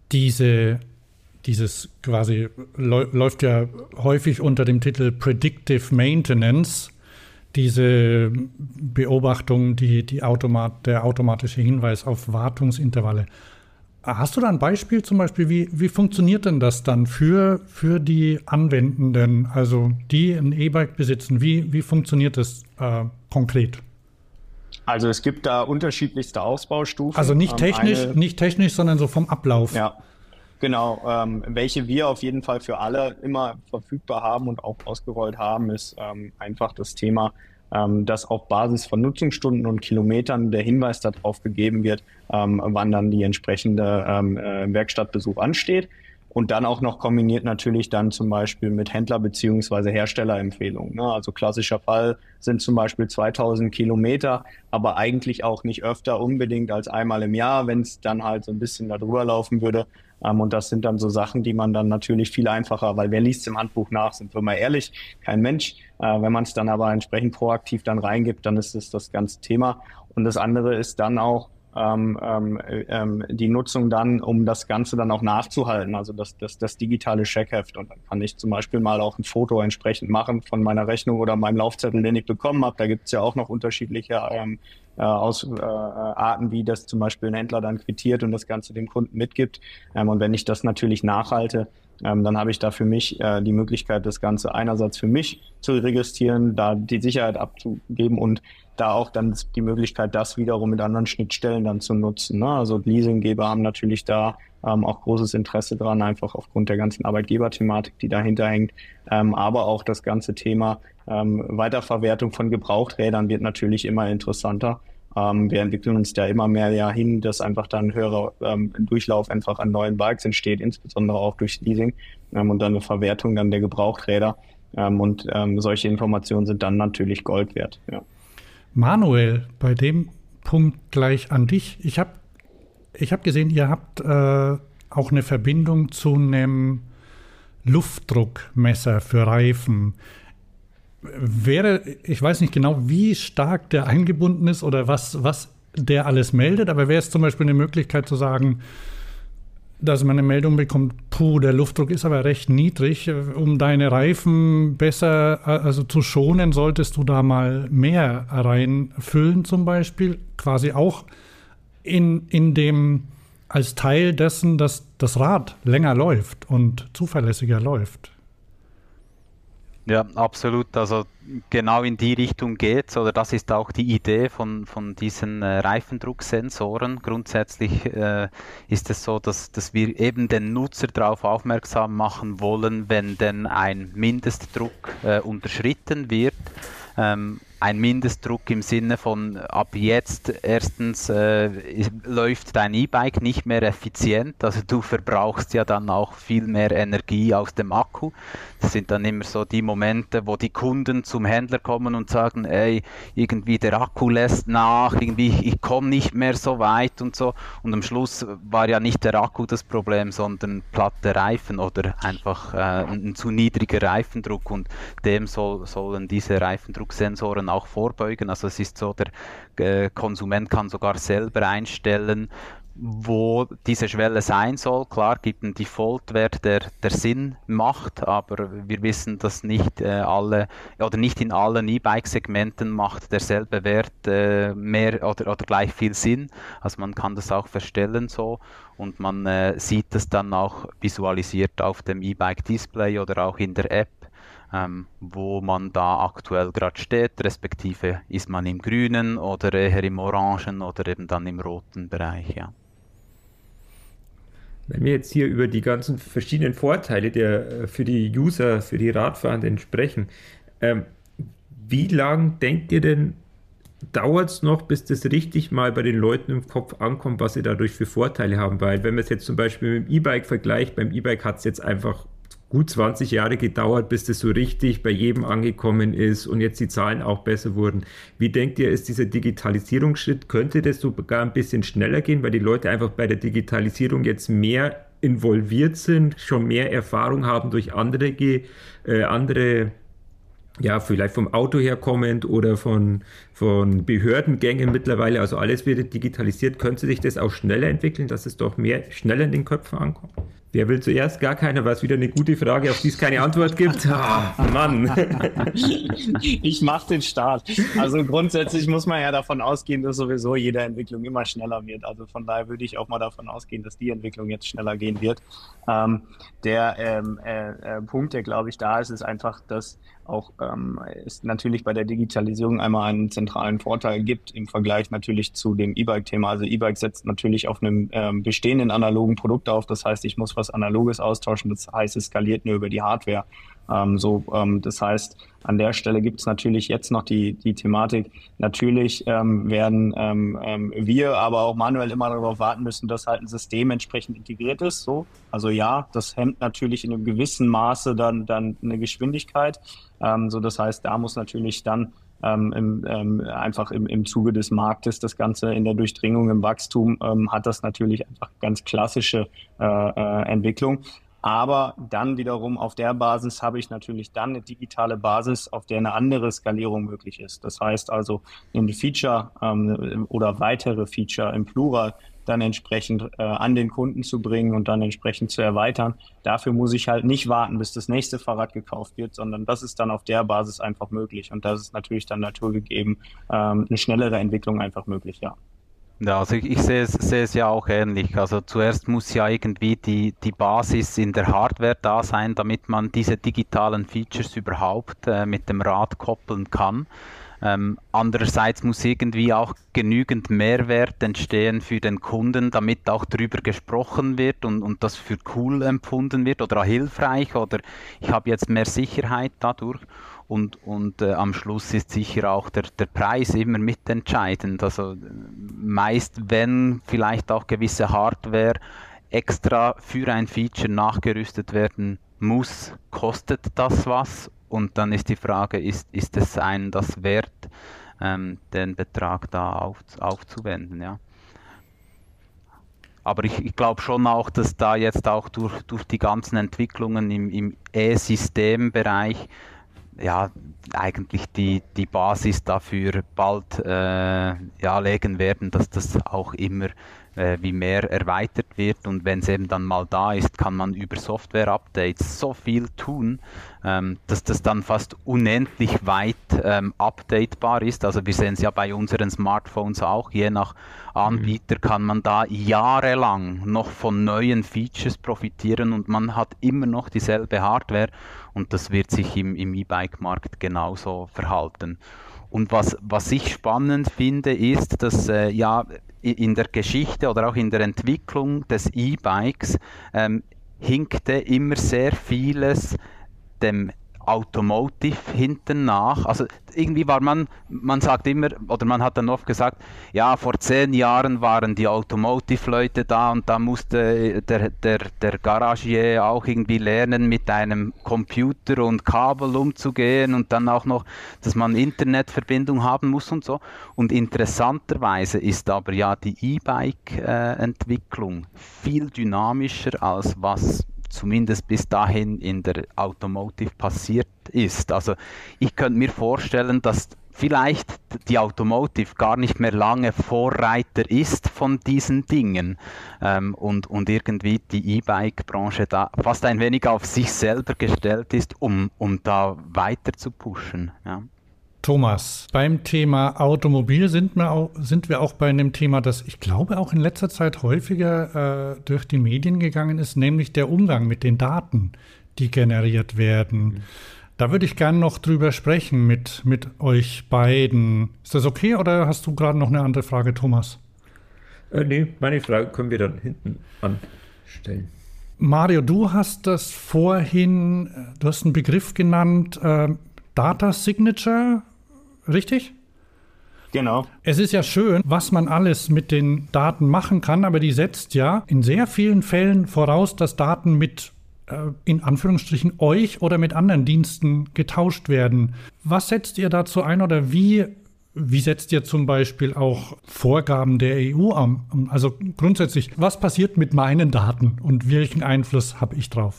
Dieses quasi läuft ja häufig unter dem Titel Predictive Maintenance, diese Beobachtung, der automatische Hinweis auf Wartungsintervalle. Hast du da ein Beispiel zum Beispiel, wie funktioniert denn das dann für die Anwendenden, also die ein E-Bike besitzen, wie funktioniert das konkret? Also es gibt da unterschiedlichste Ausbaustufen. Also nicht technisch, sondern so vom Ablauf. Ja. Genau, welche wir auf jeden Fall für alle immer verfügbar haben und auch ausgerollt haben, ist einfach das Thema, dass auf Basis von Nutzungsstunden und Kilometern der Hinweis darauf gegeben wird, wann dann die entsprechende Werkstattbesuch ansteht. Und dann auch noch kombiniert natürlich dann zum Beispiel mit Händler- bzw. Herstellerempfehlungen. Ne? Also klassischer Fall sind zum Beispiel 2000 Kilometer, aber eigentlich auch nicht öfter unbedingt als einmal im Jahr, wenn es dann halt so ein bisschen darüber laufen würde. Und das sind dann so Sachen, die man dann natürlich viel einfacher, weil wer liest im Handbuch nach, sind wir mal ehrlich, kein Mensch. Wenn man es dann aber entsprechend proaktiv dann reingibt, dann ist es das ganze Thema. Und das andere ist dann auch die Nutzung dann, um das Ganze dann auch nachzuhalten, also das digitale Checkheft. Und dann kann ich zum Beispiel mal auch ein Foto entsprechend machen von meiner Rechnung oder meinem Laufzettel, den ich bekommen habe. Da gibt es ja auch noch unterschiedliche Arten, wie das zum Beispiel ein Händler dann quittiert und das Ganze dem Kunden mitgibt. Und wenn ich das natürlich nachhalte, dann habe ich da für mich die Möglichkeit, das Ganze einerseits für mich zu registrieren, da die Sicherheit abzugeben und da auch dann die Möglichkeit, das wiederum mit anderen Schnittstellen dann zu nutzen. Ne? Also Leasinggeber haben natürlich da auch großes Interesse dran, einfach aufgrund der ganzen Arbeitgeberthematik, die dahinter hängt. Aber auch das ganze Thema Weiterverwertung von Gebrauchträdern wird natürlich immer interessanter. Wir entwickeln uns da immer mehr hin, dass einfach dann ein höherer Durchlauf einfach an neuen Bikes entsteht, insbesondere auch durch Leasing und dann eine Verwertung dann der Gebrauchträder. Und solche Informationen sind dann natürlich Gold wert. Ja. Manuel, bei dem Punkt gleich an dich. Ich hab gesehen, ihr habt auch eine Verbindung zu einem Luftdruckmesser für Reifen. Ich weiß nicht genau, wie stark der eingebunden ist oder was der alles meldet, aber wäre es zum Beispiel eine Möglichkeit zu sagen, dass man eine Meldung bekommt, der Luftdruck ist aber recht niedrig. Um deine Reifen besser zu schonen, solltest du da mal mehr reinfüllen zum Beispiel. Quasi auch in dem als Teil dessen, dass das Rad länger läuft und zuverlässiger läuft. Ja, absolut. Also genau in die Richtung geht's, oder das ist auch die Idee von diesen Reifendrucksensoren. Grundsätzlich ist es so, dass wir eben den Nutzer darauf aufmerksam machen wollen, wenn denn ein Mindestdruck unterschritten wird. Ein Mindestdruck im Sinne von ab jetzt erstens läuft dein E-Bike nicht mehr effizient, also du verbrauchst ja dann auch viel mehr Energie aus dem Akku. Das sind dann immer so die Momente, wo die Kunden zum Händler kommen und sagen, ey, irgendwie der Akku lässt nach, irgendwie ich komme nicht mehr so weit und so. Und am Schluss war ja nicht der Akku das Problem, sondern platte Reifen oder einfach ein zu niedriger Reifendruck, und dem sollen diese Reifendrucksensoren auch vorbeugen. Also es ist so, der Konsument kann sogar selber einstellen, wo diese Schwelle sein soll. Klar, gibt einen Default-Wert, der Sinn macht, aber wir wissen, dass nicht nicht in allen E-Bike-Segmenten macht derselbe Wert mehr oder gleich viel Sinn. Also man kann das auch verstellen so, und man sieht das dann auch visualisiert auf dem E-Bike-Display oder auch in der App, wo man da aktuell gerade steht, respektive ist man im grünen oder eher im orangen oder eben dann im roten Bereich, ja. Wenn wir jetzt hier über die ganzen verschiedenen Vorteile für die User, für die Radfahrenden sprechen, wie lange denkt ihr denn, dauert es noch, bis das richtig mal bei den Leuten im Kopf ankommt, was sie dadurch für Vorteile haben? Weil wenn man es jetzt zum Beispiel mit dem E-Bike vergleicht, beim E-Bike hat es jetzt einfach gut 20 Jahre gedauert, bis das so richtig bei jedem angekommen ist und jetzt die Zahlen auch besser wurden. Wie denkt ihr, ist dieser Digitalisierungsschritt, könnte das sogar ein bisschen schneller gehen, weil die Leute einfach bei der Digitalisierung jetzt mehr involviert sind, schon mehr Erfahrung haben durch andere, ja, vielleicht vom Auto herkommend oder von Behördengängen mittlerweile, also alles wird digitalisiert. Könnte sich das auch schneller entwickeln, dass es doch schneller in den Köpfen ankommt? Wer will zuerst? Gar keiner, was wieder eine gute Frage, auf die es keine Antwort gibt. Ah, Mann. Ich mache den Start. Also grundsätzlich muss man ja davon ausgehen, dass sowieso jede Entwicklung immer schneller wird. Also von daher würde ich auch mal davon ausgehen, dass die Entwicklung jetzt schneller gehen wird. Der Punkt, der glaube ich da ist, ist einfach, dass auch es natürlich bei der Digitalisierung einmal einen zentralen Vorteil gibt im Vergleich natürlich zu dem E-Bike-Thema. Also E-Bike setzt natürlich auf einem bestehenden analogen Produkt auf. Das heißt, ich muss was Analoges austauschen. Das heißt, es skaliert nur über die Hardware. Das heißt, an der Stelle gibt es natürlich jetzt noch die Thematik. Natürlich werden wir aber auch manuell immer darauf warten müssen, dass halt ein System entsprechend integriert ist. So, also ja, das hemmt natürlich in einem gewissen Maße dann eine Geschwindigkeit. Das heißt, da muss natürlich dann einfach im Zuge des Marktes das Ganze in der Durchdringung, im Wachstum, hat das natürlich einfach ganz klassische Entwicklung. Aber dann wiederum auf der Basis habe ich natürlich dann eine digitale Basis, auf der eine andere Skalierung möglich ist. Das heißt also, ein Feature oder weitere Feature im Plural dann entsprechend an den Kunden zu bringen und dann entsprechend zu erweitern. Dafür muss ich halt nicht warten, bis das nächste Fahrrad gekauft wird, sondern das ist dann auf der Basis einfach möglich. Und das ist natürlich dann naturgegeben eine schnellere Entwicklung einfach möglich, ja. Ja, also ich sehe es ja auch ähnlich. Also zuerst muss ja irgendwie die Basis in der Hardware da sein, damit man diese digitalen Features überhaupt mit dem Rad koppeln kann. Andererseits muss irgendwie auch genügend Mehrwert entstehen für den Kunden, damit auch darüber gesprochen wird und das für cool empfunden wird oder auch hilfreich oder ich habe jetzt mehr Sicherheit dadurch. Und am Schluss ist sicher auch der Preis immer mitentscheidend. Also meist, wenn vielleicht auch gewisse Hardware extra für ein Feature nachgerüstet werden muss, kostet das was. Und dann ist die Frage, ist es einem das wert, den Betrag da aufzuwenden, ja. Aber ich glaube schon auch, dass da jetzt auch durch die ganzen Entwicklungen im E-Systembereich ja eigentlich die Basis dafür bald legen werden, dass das auch immer wie mehr erweitert wird, und wenn es eben dann mal da ist, kann man über Software-Updates so viel tun, dass das dann fast unendlich weit updatebar ist. Also wir sehen es ja bei unseren Smartphones auch, je nach Anbieter kann man da jahrelang noch von neuen Features profitieren und man hat immer noch dieselbe Hardware, und das wird sich im E-Bike-Markt genauso verhalten. Und was ich spannend finde, ist, dass in der Geschichte oder auch in der Entwicklung des E-Bikes hinkte immer sehr vieles dem Automotive hinten nach. Also irgendwie war man sagt immer, oder man hat dann oft gesagt, ja, vor 10 Jahren waren die Automotive-Leute da und da musste der Garagier auch irgendwie lernen, mit einem Computer und Kabel umzugehen und dann auch noch, dass man Internetverbindung haben muss und so. Und interessanterweise ist aber ja die E-Bike-Entwicklung viel dynamischer, als was zumindest bis dahin in der Automotive passiert ist. Also ich könnte mir vorstellen, dass vielleicht die Automotive gar nicht mehr lange Vorreiter ist von diesen Dingen und irgendwie die E-Bike-Branche da fast ein wenig auf sich selber gestellt ist, um da weiter zu pushen. Ja. Thomas, beim Thema Automobil sind wir auch bei einem Thema, das ich glaube auch in letzter Zeit häufiger durch die Medien gegangen ist, nämlich der Umgang mit den Daten, die generiert werden. Da würde ich gerne noch drüber sprechen mit euch beiden. Ist das okay oder hast du gerade noch eine andere Frage, Thomas? Nee, meine Frage können wir dann hinten anstellen. Mario, du hast einen Begriff genannt, Data Signature, richtig? Genau. Es ist ja schön, was man alles mit den Daten machen kann, aber die setzt ja in sehr vielen Fällen voraus, dass Daten mit, in Anführungsstrichen, euch oder mit anderen Diensten getauscht werden. Was setzt ihr dazu ein oder wie setzt ihr zum Beispiel auch Vorgaben der EU an? Also grundsätzlich, was passiert mit meinen Daten und welchen Einfluss habe ich drauf?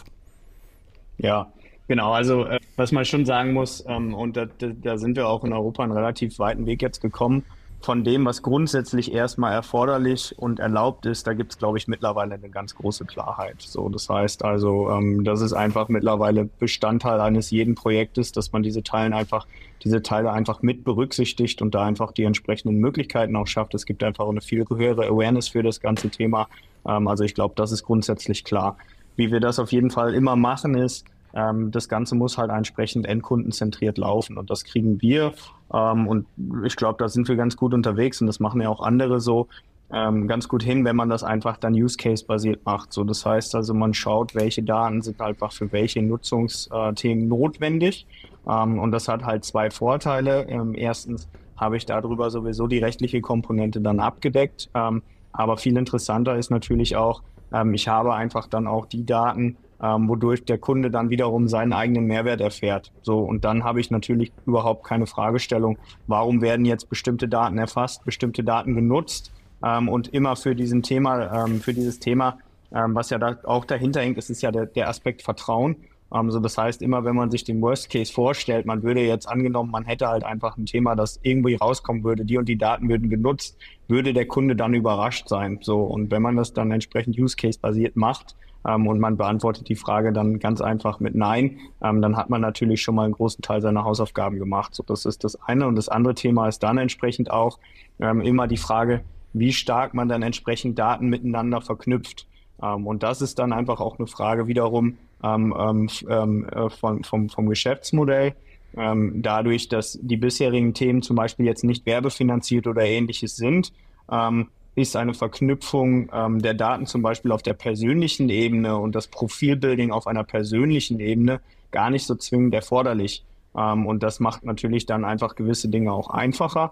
Ja, genau. Also was man schon sagen muss, und da sind wir auch in Europa einen relativ weiten Weg jetzt gekommen, von dem, was grundsätzlich erstmal erforderlich und erlaubt ist, da gibt es, glaube ich, mittlerweile eine ganz große Klarheit. So, das heißt also, das ist einfach mittlerweile Bestandteil eines jeden Projektes, dass man diese Teile einfach mit berücksichtigt und da einfach die entsprechenden Möglichkeiten auch schafft. Es gibt einfach eine viel höhere Awareness für das ganze Thema. Also ich glaube, das ist grundsätzlich klar. Wie wir das auf jeden Fall immer machen ist, das Ganze muss halt entsprechend endkundenzentriert laufen und das kriegen wir und ich glaube, da sind wir ganz gut unterwegs und das machen ja auch andere so ganz gut hin, wenn man das einfach dann Use-Case-basiert macht. So, das heißt also, man schaut, welche Daten sind einfach für welche Nutzungsthemen notwendig und das hat halt 2 Vorteile. Erstens habe ich darüber sowieso die rechtliche Komponente dann abgedeckt, aber viel interessanter ist natürlich auch, ich habe einfach dann auch die Daten, wodurch der Kunde dann wiederum seinen eigenen Mehrwert erfährt. So, und dann habe ich natürlich überhaupt keine Fragestellung, warum werden jetzt bestimmte Daten erfasst, bestimmte Daten genutzt und immer für dieses Thema, was ja da auch dahinter hängt, ist ja der Aspekt Vertrauen. So, das heißt, immer wenn man sich den Worst Case vorstellt, man würde jetzt angenommen, man hätte halt einfach ein Thema, das irgendwie rauskommen würde, die und die Daten würden genutzt, würde der Kunde dann überrascht sein. So, und wenn man das dann entsprechend Use Case basiert macht, und man beantwortet die Frage dann ganz einfach mit Nein, dann hat man natürlich schon mal einen großen Teil seiner Hausaufgaben gemacht. So, das ist das eine. Und das andere Thema ist dann entsprechend auch immer die Frage, wie stark man dann entsprechend Daten miteinander verknüpft. Und das ist dann einfach auch eine Frage wiederum vom Geschäftsmodell. Dadurch, dass die bisherigen Themen zum Beispiel jetzt nicht werbefinanziert oder ähnliches sind, ist eine Verknüpfung der Daten zum Beispiel auf der persönlichen Ebene und das Profilbuilding auf einer persönlichen Ebene gar nicht so zwingend erforderlich. Und das macht natürlich dann einfach gewisse Dinge auch einfacher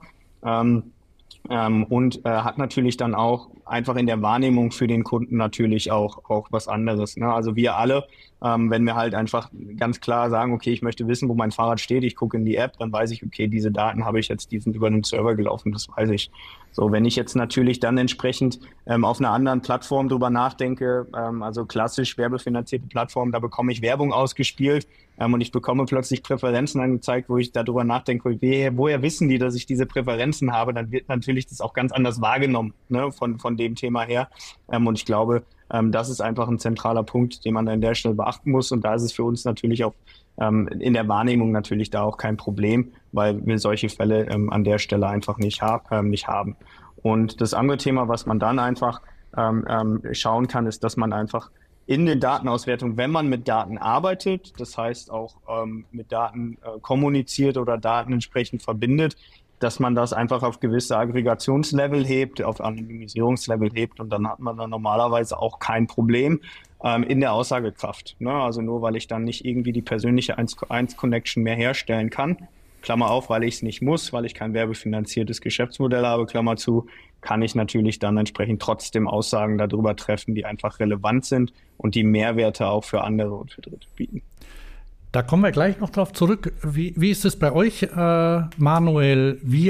und hat natürlich dann auch einfach in der Wahrnehmung für den Kunden natürlich auch was anderes. Ne? Also wir alle, wenn wir halt einfach ganz klar sagen, okay, ich möchte wissen, wo mein Fahrrad steht, ich gucke in die App, dann weiß ich, okay, diese Daten habe ich jetzt, die sind über den Server gelaufen, das weiß ich. So, wenn ich jetzt natürlich dann entsprechend auf einer anderen Plattform drüber nachdenke, also klassisch werbefinanzierte Plattform, da bekomme ich Werbung ausgespielt und ich bekomme plötzlich Präferenzen angezeigt, wo ich darüber nachdenke, woher wissen die, dass ich diese Präferenzen habe, dann wird natürlich das auch ganz anders wahrgenommen, ne, von dem Thema her. Und ich glaube, das ist einfach ein zentraler Punkt, den man an der Stelle beachten muss. Und da ist es für uns natürlich auch in der Wahrnehmung natürlich da auch kein Problem, weil wir solche Fälle an der Stelle einfach nicht haben. Und das andere Thema, was man dann einfach schauen kann, ist, dass man einfach in den Datenauswertungen, wenn man mit Daten arbeitet, das heißt auch mit Daten kommuniziert oder Daten entsprechend verbindet, dass man das einfach auf gewisse Aggregationslevel hebt, auf Anonymisierungslevel hebt und dann hat man dann normalerweise auch kein Problem in der Aussagekraft. Ne? Also nur weil ich dann nicht irgendwie die persönliche 1-1-Connection mehr herstellen kann, Klammer auf, weil ich es nicht muss, weil ich kein werbefinanziertes Geschäftsmodell habe, Klammer zu, kann ich natürlich dann entsprechend trotzdem Aussagen darüber treffen, die einfach relevant sind und die Mehrwerte auch für andere und für Dritte bieten. Da kommen wir gleich noch drauf zurück. Wie ist es bei euch, Manuel? Wie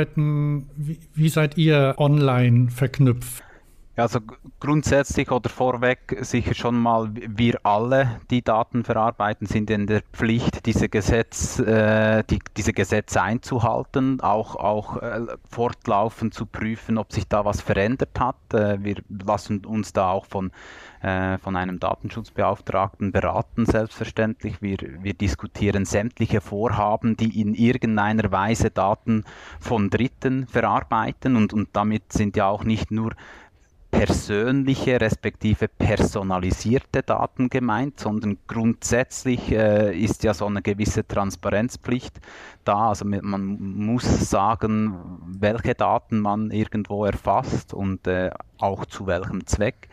seid ihr online verknüpft? Also grundsätzlich oder vorweg sicher schon mal, wir alle, die Daten verarbeiten, sind in der Pflicht, diese Gesetze einzuhalten, auch fortlaufend zu prüfen, ob sich da was verändert hat. Wir lassen uns da auch von einem Datenschutzbeauftragten beraten, selbstverständlich. Wir diskutieren sämtliche Vorhaben, die in irgendeiner Weise Daten von Dritten verarbeiten und damit sind ja auch nicht nur persönliche respektive personalisierte Daten gemeint, sondern grundsätzlich ist ja so eine gewisse Transparenzpflicht da. Also man muss sagen, welche Daten man irgendwo erfasst und auch zu welchem Zweck.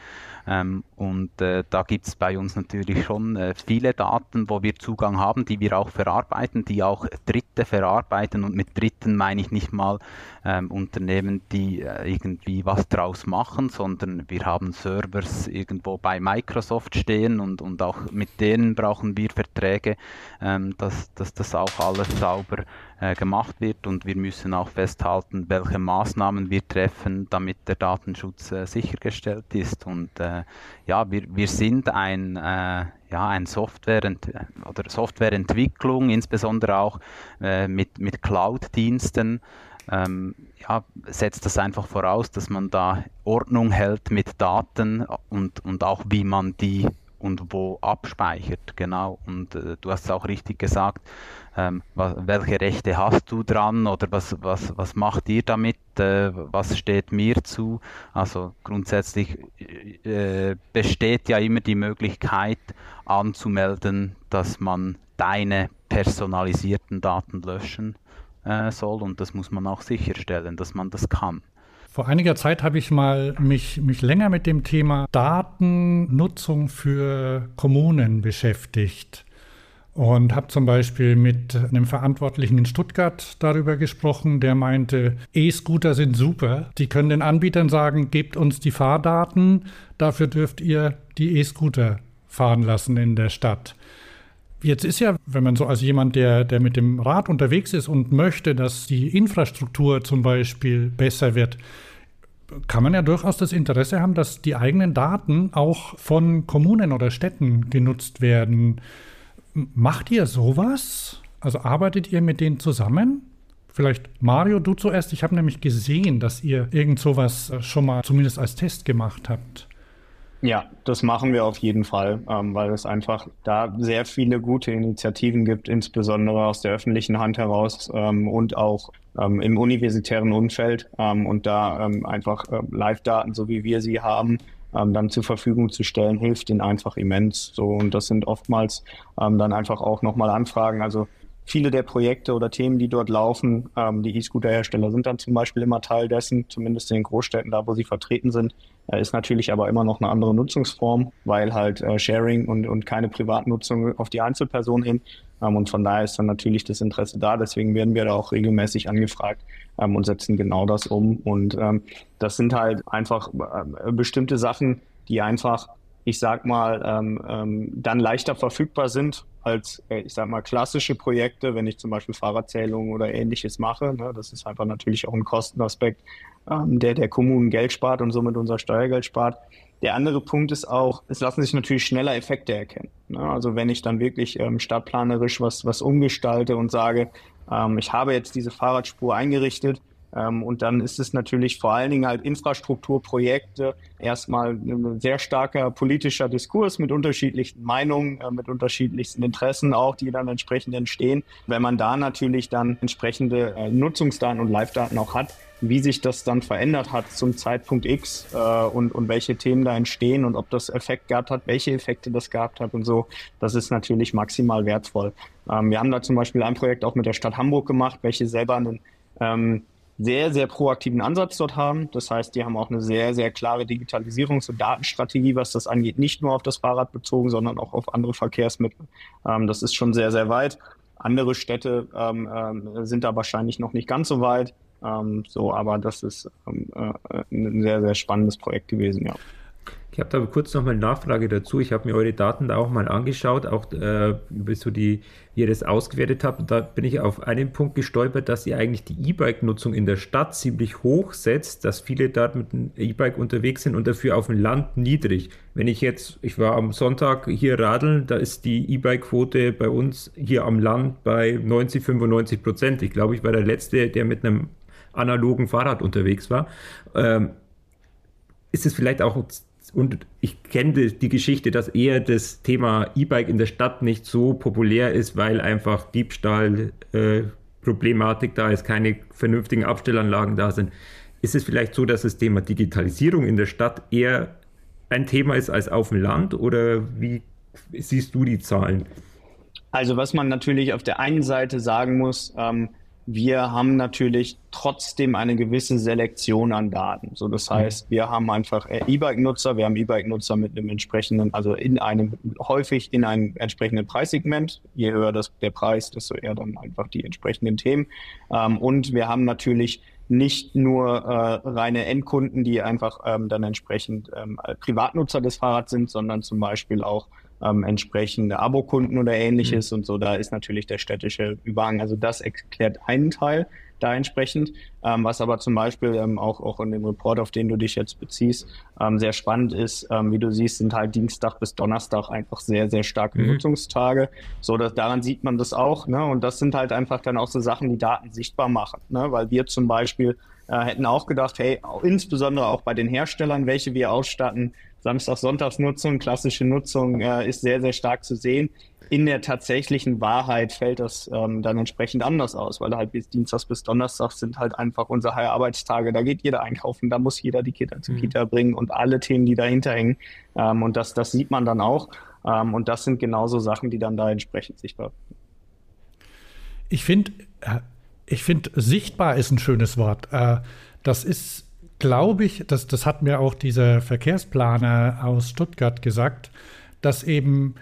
Da gibt es bei uns natürlich schon viele Daten, wo wir Zugang haben, die wir auch verarbeiten, die auch Dritte verarbeiten. Und mit Dritten meine ich nicht mal Unternehmen, die irgendwie was draus machen, sondern wir haben Servers irgendwo bei Microsoft stehen und auch mit denen brauchen wir Verträge, dass das auch alles sauber gemacht wird und wir müssen auch festhalten, welche Maßnahmen wir treffen, damit der Datenschutz sichergestellt ist. Und wir sind eine Softwareentwicklung, insbesondere auch mit Cloud-Diensten, setzt das einfach voraus, dass man da Ordnung hält mit Daten und auch wie man die und wo abspeichert, genau. Und du hast es auch richtig gesagt, welche Rechte hast du dran oder was macht ihr damit, was steht mir zu? Also grundsätzlich besteht ja immer die Möglichkeit anzumelden, dass man deine personalisierten Daten löschen soll und das muss man auch sicherstellen, dass man das kann. Vor einiger Zeit habe ich mal mich länger mit dem Thema Datennutzung für Kommunen beschäftigt und habe zum Beispiel mit einem Verantwortlichen in Stuttgart darüber gesprochen, der meinte, E-Scooter sind super. Die können den Anbietern sagen, gebt uns die Fahrdaten, dafür dürft ihr die E-Scooter fahren lassen in der Stadt. Jetzt ist ja, wenn man so als jemand, der mit dem Rad unterwegs ist und möchte, dass die Infrastruktur zum Beispiel besser wird, kann man ja durchaus das Interesse haben, dass die eigenen Daten auch von Kommunen oder Städten genutzt werden. Macht ihr sowas? Also arbeitet ihr mit denen zusammen? Vielleicht Mario, du zuerst. Ich habe nämlich gesehen, dass ihr irgend sowas schon mal zumindest als Test gemacht habt. Ja, das machen wir auf jeden Fall, weil es einfach da sehr viele gute Initiativen gibt, insbesondere aus der öffentlichen Hand heraus und auch im universitären Umfeld und da einfach Live-Daten, so wie wir sie haben, dann zur Verfügung zu stellen, hilft ihnen einfach immens. So, und das sind oftmals dann einfach auch nochmal Anfragen. Also viele der Projekte oder Themen, die dort laufen, die E-Scooter-Hersteller sind dann zum Beispiel immer Teil dessen, zumindest in den Großstädten, da wo sie vertreten sind. Ist natürlich aber immer noch eine andere Nutzungsform, weil halt Sharing und keine Privatnutzung auf die Einzelperson hin. Und von daher ist dann natürlich das Interesse da. Deswegen werden wir da auch regelmäßig angefragt und setzen genau das um. Und das sind halt einfach bestimmte Sachen, die einfach, ich sag mal, dann leichter verfügbar sind als, ich sag mal, klassische Projekte, wenn ich zum Beispiel Fahrradzählungen oder Ähnliches mache. Ne? Das ist einfach natürlich auch ein Kostenaspekt, der Kommunen Geld spart und somit unser Steuergeld spart. Der andere Punkt ist auch, es lassen sich natürlich schneller Effekte erkennen. Ne? Also wenn ich dann wirklich stadtplanerisch was umgestalte und sage, ich habe jetzt diese Fahrradspur eingerichtet, Und dann ist es natürlich vor allen Dingen halt Infrastrukturprojekte, erstmal ein sehr starker politischer Diskurs mit unterschiedlichen Meinungen, mit unterschiedlichsten Interessen auch, die dann entsprechend entstehen. Wenn man da natürlich dann entsprechende Nutzungsdaten und Live-Daten auch hat, wie sich das dann verändert hat zum Zeitpunkt X und welche Themen da entstehen und ob das Effekt gehabt hat, welche Effekte das gehabt hat und so, das ist natürlich maximal wertvoll. Wir haben da zum Beispiel ein Projekt auch mit der Stadt Hamburg gemacht, welche selber einen sehr, sehr proaktiven Ansatz dort haben. Das heißt, die haben auch eine sehr, sehr klare Digitalisierungs- und Datenstrategie, was das angeht, nicht nur auf das Fahrrad bezogen, sondern auch auf andere Verkehrsmittel. Das ist schon sehr, sehr weit. Andere Städte sind da wahrscheinlich noch nicht ganz so weit. Aber das ist ein sehr, sehr spannendes Projekt gewesen, ja. Ich habe da kurz noch mal eine Nachfrage dazu. Ich habe mir eure Daten da auch mal angeschaut, auch über so wie ihr das ausgewertet habt. Und da bin ich auf einen Punkt gestolpert, dass ihr eigentlich die E-Bike-Nutzung in der Stadt ziemlich hoch setzt, dass viele da mit dem E-Bike unterwegs sind und dafür auf dem Land niedrig. Wenn ich war am Sonntag hier radeln, da ist die E-Bike-Quote bei uns hier am Land bei 95%. Ich glaube, ich war der Letzte, der mit einem analogen Fahrrad unterwegs war. Ist es vielleicht auch, und ich kenne die Geschichte, dass eher das Thema E-Bike in der Stadt nicht so populär ist, weil einfach Diebstahl, Problematik da ist, keine vernünftigen Abstellanlagen da sind. Ist es vielleicht so, dass das Thema Digitalisierung in der Stadt eher ein Thema ist als auf dem Land, oder wie siehst du die Zahlen? Also was man natürlich auf der einen Seite sagen muss, wir haben natürlich trotzdem eine gewisse Selektion an Daten. So, das heißt, wir haben einfach E-Bike-Nutzer, wir haben E-Bike-Nutzer mit einem entsprechenden, also häufig in einem entsprechenden Preissegment. Je höher der Preis, desto eher dann einfach die entsprechenden Themen. Und wir haben natürlich nicht nur reine Endkunden, die einfach dann entsprechend Privatnutzer des Fahrrads sind, sondern zum Beispiel auch entsprechende Abokunden oder ähnliches und so. Da ist natürlich der städtische Überhang. Also das erklärt einen Teil da entsprechend, was aber zum Beispiel auch in dem Report, auf den du dich jetzt beziehst, sehr spannend ist. Wie du siehst, sind halt Dienstag bis Donnerstag einfach sehr, sehr starke Nutzungstage. So, daran sieht man das auch, ne? Und das sind halt einfach dann auch so Sachen, die Daten sichtbar machen, ne? Weil wir zum Beispiel hätten auch gedacht, hey, insbesondere auch bei den Herstellern, welche wir ausstatten, Samstag-Sonntagsnutzung, klassische Nutzung ist sehr, sehr stark zu sehen. In der tatsächlichen Wahrheit fällt das dann entsprechend anders aus, weil halt bis Dienstags bis Donnerstags sind halt einfach unsere Arbeitstage. Da geht jeder einkaufen, da muss jeder die Kinder zur Kita bringen und alle Themen, die dahinter hängen. Und das sieht man dann auch. Und das sind genauso Sachen, die dann da entsprechend sichtbar sind. Ich finde, sichtbar ist ein schönes Wort. Das ist, glaube ich, das hat mir auch dieser Verkehrsplaner aus Stuttgart gesagt, dass eben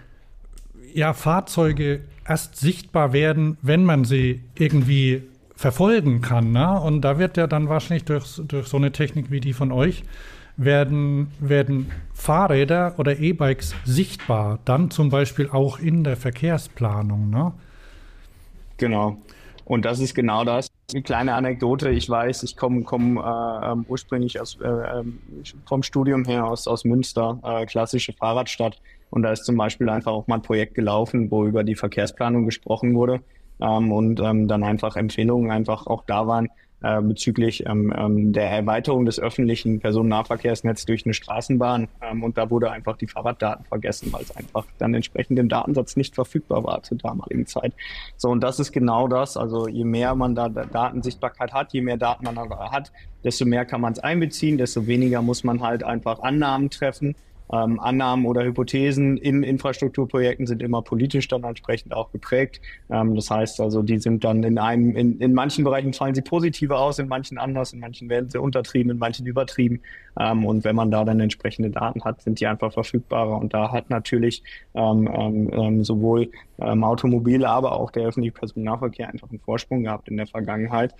Fahrzeuge erst sichtbar werden, wenn man sie irgendwie verfolgen kann. Ne? Und da wird ja dann wahrscheinlich durch so eine Technik wie die von euch, werden Fahrräder oder E-Bikes sichtbar, dann zum Beispiel auch in der Verkehrsplanung. Ne? Genau. Und das ist genau das. Eine kleine Anekdote. Ich weiß, ich komme ursprünglich vom Studium her aus Münster, klassische Fahrradstadt. Und da ist zum Beispiel einfach auch mal ein Projekt gelaufen, wo über die Verkehrsplanung gesprochen wurde und dann einfach Empfehlungen einfach auch da waren bezüglich der Erweiterung des öffentlichen Personennahverkehrsnetzes durch eine Straßenbahn. Und da wurde einfach die Fahrraddaten vergessen, weil es einfach dann entsprechend im Datensatz nicht verfügbar war zur damaligen Zeit. So, und das ist genau das. Also je mehr man da Datensichtbarkeit hat, je mehr Daten man da hat, desto mehr kann man es einbeziehen, desto weniger muss man halt einfach Annahmen treffen. Annahmen oder Hypothesen in Infrastrukturprojekten sind immer politisch dann entsprechend auch geprägt. Das heißt also, die sind dann in manchen Bereichen fallen sie positiver aus, in manchen anders, in manchen werden sie untertrieben, in manchen übertrieben. Und wenn man da dann entsprechende Daten hat, sind die einfach verfügbarer. Und da hat natürlich sowohl Automobile, aber auch der öffentliche Personennahverkehr einfach einen Vorsprung gehabt in der Vergangenheit.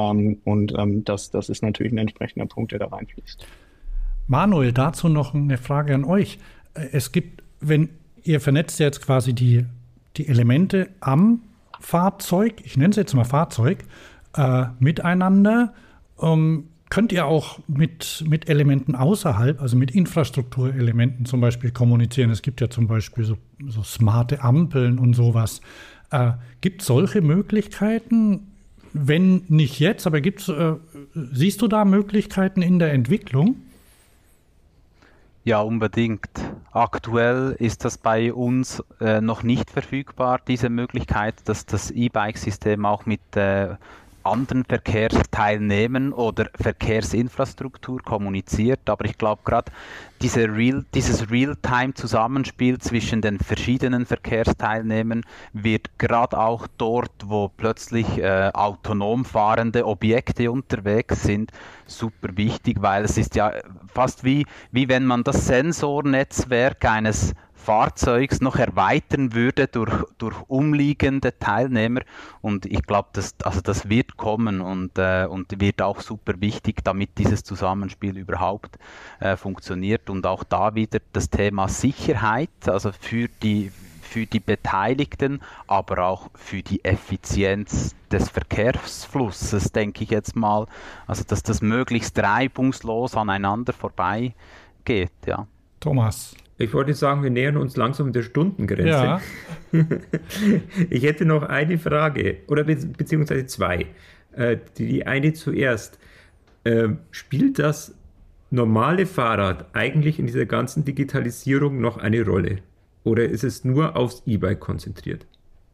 Das ist natürlich ein entsprechender Punkt, der da reinfließt. Manuel, dazu noch eine Frage an euch. Es gibt, wenn ihr vernetzt jetzt quasi die Elemente am Fahrzeug, ich nenne es jetzt mal Fahrzeug, miteinander, könnt ihr auch mit Elementen außerhalb, also mit Infrastrukturelementen zum Beispiel kommunizieren. Es gibt ja zum Beispiel so smarte Ampeln und sowas. Gibt es solche Möglichkeiten? wenn nicht jetzt, aber siehst du da Möglichkeiten in der Entwicklung? Ja, unbedingt. Aktuell ist das bei uns noch nicht verfügbar, diese Möglichkeit, dass das E-Bike-System auch mit anderen Verkehrsteilnehmern oder Verkehrsinfrastruktur kommuniziert. Aber ich glaube, gerade dieses Real-Time-Zusammenspiel zwischen den verschiedenen Verkehrsteilnehmern wird gerade auch dort, wo plötzlich autonom fahrende Objekte unterwegs sind, super wichtig, weil es ist ja fast wie wenn man das Sensornetzwerk eines Fahrzeugs noch erweitern würde durch umliegende Teilnehmer, und ich glaube, das wird kommen und wird auch super wichtig, damit dieses Zusammenspiel überhaupt funktioniert, und auch da wieder das Thema Sicherheit, also für die Beteiligten, aber auch für die Effizienz des Verkehrsflusses, denke ich jetzt mal, also dass das möglichst reibungslos aneinander vorbeigeht, ja. Thomas. Ich wollte sagen, wir nähern uns langsam der Stundengrenze. Ja. Ich hätte noch eine Frage, oder beziehungsweise zwei. Die eine zuerst. Spielt das normale Fahrrad eigentlich in dieser ganzen Digitalisierung noch eine Rolle? Oder ist es nur aufs E-Bike konzentriert?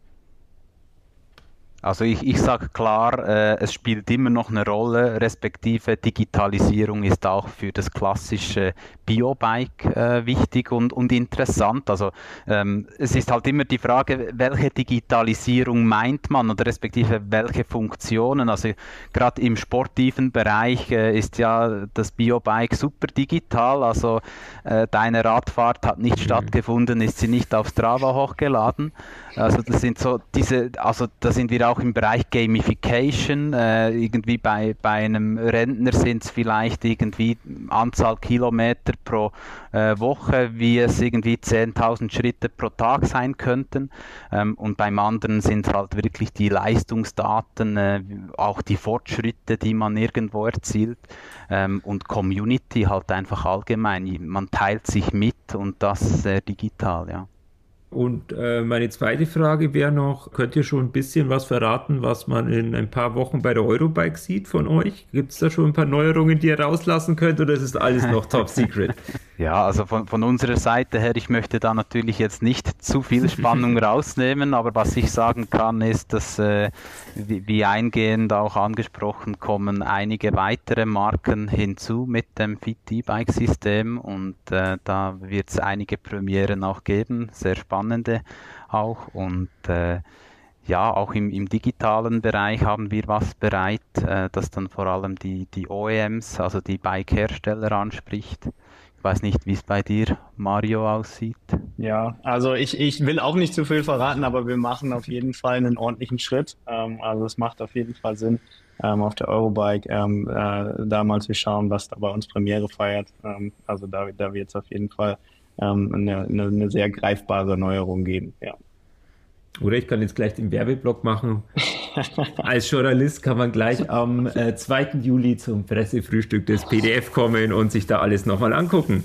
Also ich sage klar, es spielt immer noch eine Rolle, respektive Digitalisierung ist auch für das klassische Biobike wichtig und interessant. Also es ist halt immer die Frage, welche Digitalisierung meint man oder respektive welche Funktionen. Also gerade im sportiven Bereich ist ja das Biobike super digital. Also deine Radfahrt hat nicht stattgefunden, ist sie nicht auf Strava hochgeladen. Also das sind so da sind wir auch im Bereich Gamification. Irgendwie bei einem Rentner sind es vielleicht irgendwie Anzahl Kilometer pro Woche, wie es irgendwie 10.000 Schritte pro Tag sein könnten. Und beim anderen sind es halt wirklich die Leistungsdaten, auch die Fortschritte, die man irgendwo erzielt, und Community halt einfach allgemein. Man teilt sich mit und das sehr digital, ja. Und meine zweite Frage wäre noch, könnt ihr schon ein bisschen was verraten, was man in ein paar Wochen bei der Eurobike sieht von euch? Gibt es da schon ein paar Neuerungen, die ihr rauslassen könnt, oder ist es alles noch top secret? Ja, also von unserer Seite her, ich möchte da natürlich jetzt nicht zu viel Spannung rausnehmen, aber was ich sagen kann, ist, dass wie eingehend auch angesprochen, kommen einige weitere Marken hinzu mit dem Fit E-Bike-System, und da wird es einige Premieren auch geben, sehr spannende auch, und ja, auch im digitalen Bereich haben wir was bereit, das dann vor allem die OEMs, also die Bike-Hersteller anspricht. Ich weiß nicht, wie es bei dir, Mario, aussieht. Ja, also ich will auch nicht zu viel verraten, aber wir machen auf jeden Fall einen ordentlichen Schritt. Also es macht auf jeden Fall Sinn, auf der Eurobike da mal zu schauen, was da bei uns Premiere feiert. Also da wird es auf jeden Fall eine sehr greifbare Neuerung geben, ja. Oder ich kann jetzt gleich den Werbeblock machen. Als Journalist kann man gleich am 2. Juli zum Pressefrühstück des PDF kommen und sich da alles nochmal angucken.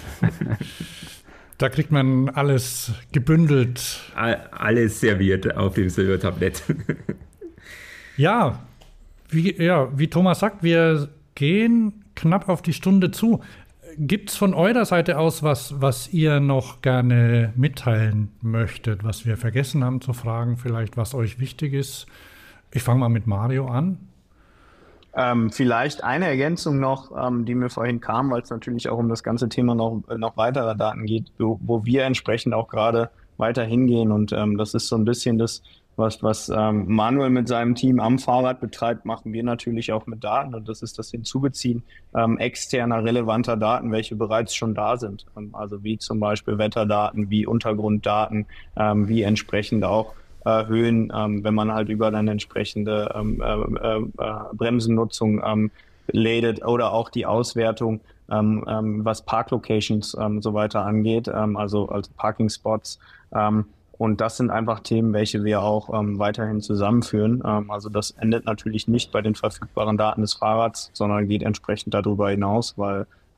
Da kriegt man alles gebündelt. Alles serviert auf dem Silbertablett. Ja, wie Thomas sagt, wir gehen knapp auf die Stunde zu. Gibt es von eurer Seite aus was ihr noch gerne mitteilen möchtet, was wir vergessen haben zu fragen, vielleicht was euch wichtig ist? Ich fange mal mit Mario an. Vielleicht eine Ergänzung noch, die mir vorhin kam, weil es natürlich auch um das ganze Thema noch weiterer Daten geht, wo wir entsprechend auch gerade weiter hingehen, und das ist so ein bisschen das, was Manuel mit seinem Team am Fahrrad betreibt, machen wir natürlich auch mit Daten, und das ist das Hinzubeziehen externer relevanter Daten, welche bereits schon da sind. Also wie zum Beispiel Wetterdaten, wie Untergrunddaten, wie entsprechend auch Höhen, wenn man halt über eine entsprechende Bremsennutzung lädt, oder auch die Auswertung, was Parklocations so weiter angeht, also Parking-Spots. Und das sind einfach Themen, welche wir auch weiterhin zusammenführen. Also das endet natürlich nicht bei den verfügbaren Daten des Fahrrads, sondern geht entsprechend darüber hinaus, weil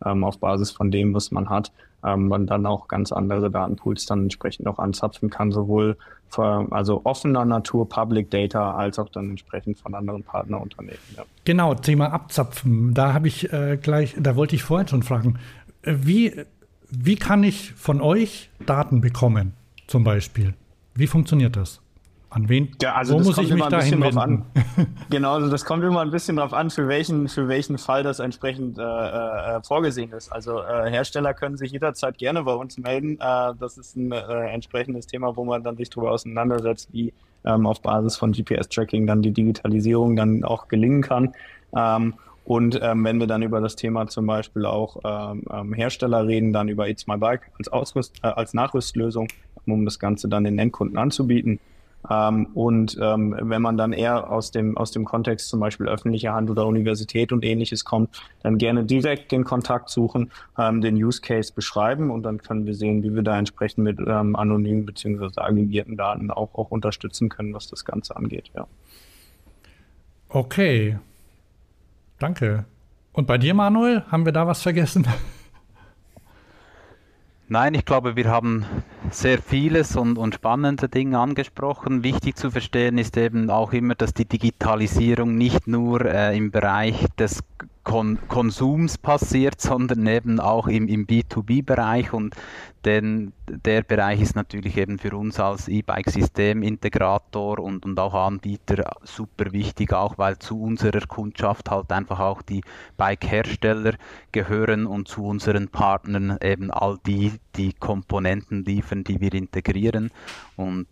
auf Basis von dem, was man hat, man dann auch ganz andere Datenpools dann entsprechend auch anzapfen kann, sowohl also offener Natur, Public Data, als auch dann entsprechend von anderen Partnerunternehmen. Ja. Genau, Thema Abzapfen. Da wollte ich vorhin schon fragen, wie kann ich von euch Daten bekommen, zum Beispiel? Wie funktioniert das? An wen? Ja, also wo das muss kommt ich mich immer ein dahin bisschen drauf wenden? an. Genau, also das kommt immer ein bisschen drauf an, für welchen Fall das entsprechend vorgesehen ist. Also Hersteller können sich jederzeit gerne bei uns melden. Das ist ein entsprechendes Thema, wo man dann sich darüber auseinandersetzt, wie auf Basis von GPS-Tracking dann die Digitalisierung dann auch gelingen kann. Und wenn wir dann über das Thema zum Beispiel auch Hersteller reden, dann über It's My Bike als Nachrüstlösung, um das Ganze dann den Endkunden anzubieten. Wenn man dann eher aus dem Kontext zum Beispiel öffentliche Hand oder Universität und Ähnliches kommt, dann gerne direkt den Kontakt suchen, den Use Case beschreiben und dann können wir sehen, wie wir da entsprechend mit anonymen bzw. aggregierten Daten auch unterstützen können, was das Ganze angeht. Ja. Okay, danke. Und bei dir, Manuel, haben wir da was vergessen? Nein, ich glaube, wir haben sehr vieles und spannende Dinge angesprochen. Wichtig zu verstehen ist eben auch immer, dass die Digitalisierung nicht nur im Bereich des Konsums passiert, sondern eben auch im B2B-Bereich, und der Bereich ist natürlich eben für uns als E-Bike-Systemintegrator und auch Anbieter super wichtig, auch weil zu unserer Kundschaft halt einfach auch die Bike-Hersteller gehören und zu unseren Partnern eben all die Komponenten liefern, die wir integrieren, und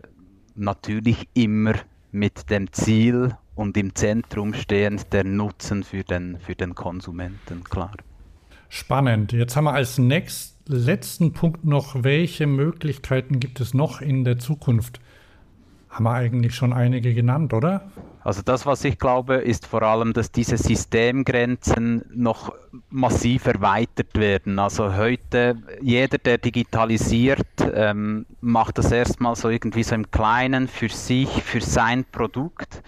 natürlich immer mit dem Ziel und im Zentrum stehend der Nutzen für den Konsumenten, klar. Spannend. Jetzt haben wir als letzten Punkt noch, welche Möglichkeiten gibt es noch in der Zukunft? Haben wir eigentlich schon einige genannt, oder? Also das, was ich glaube, ist vor allem, dass diese Systemgrenzen noch massiv erweitert werden. Also heute, jeder, der digitalisiert, macht das erstmal so irgendwie so im Kleinen für sich, für sein Produkt.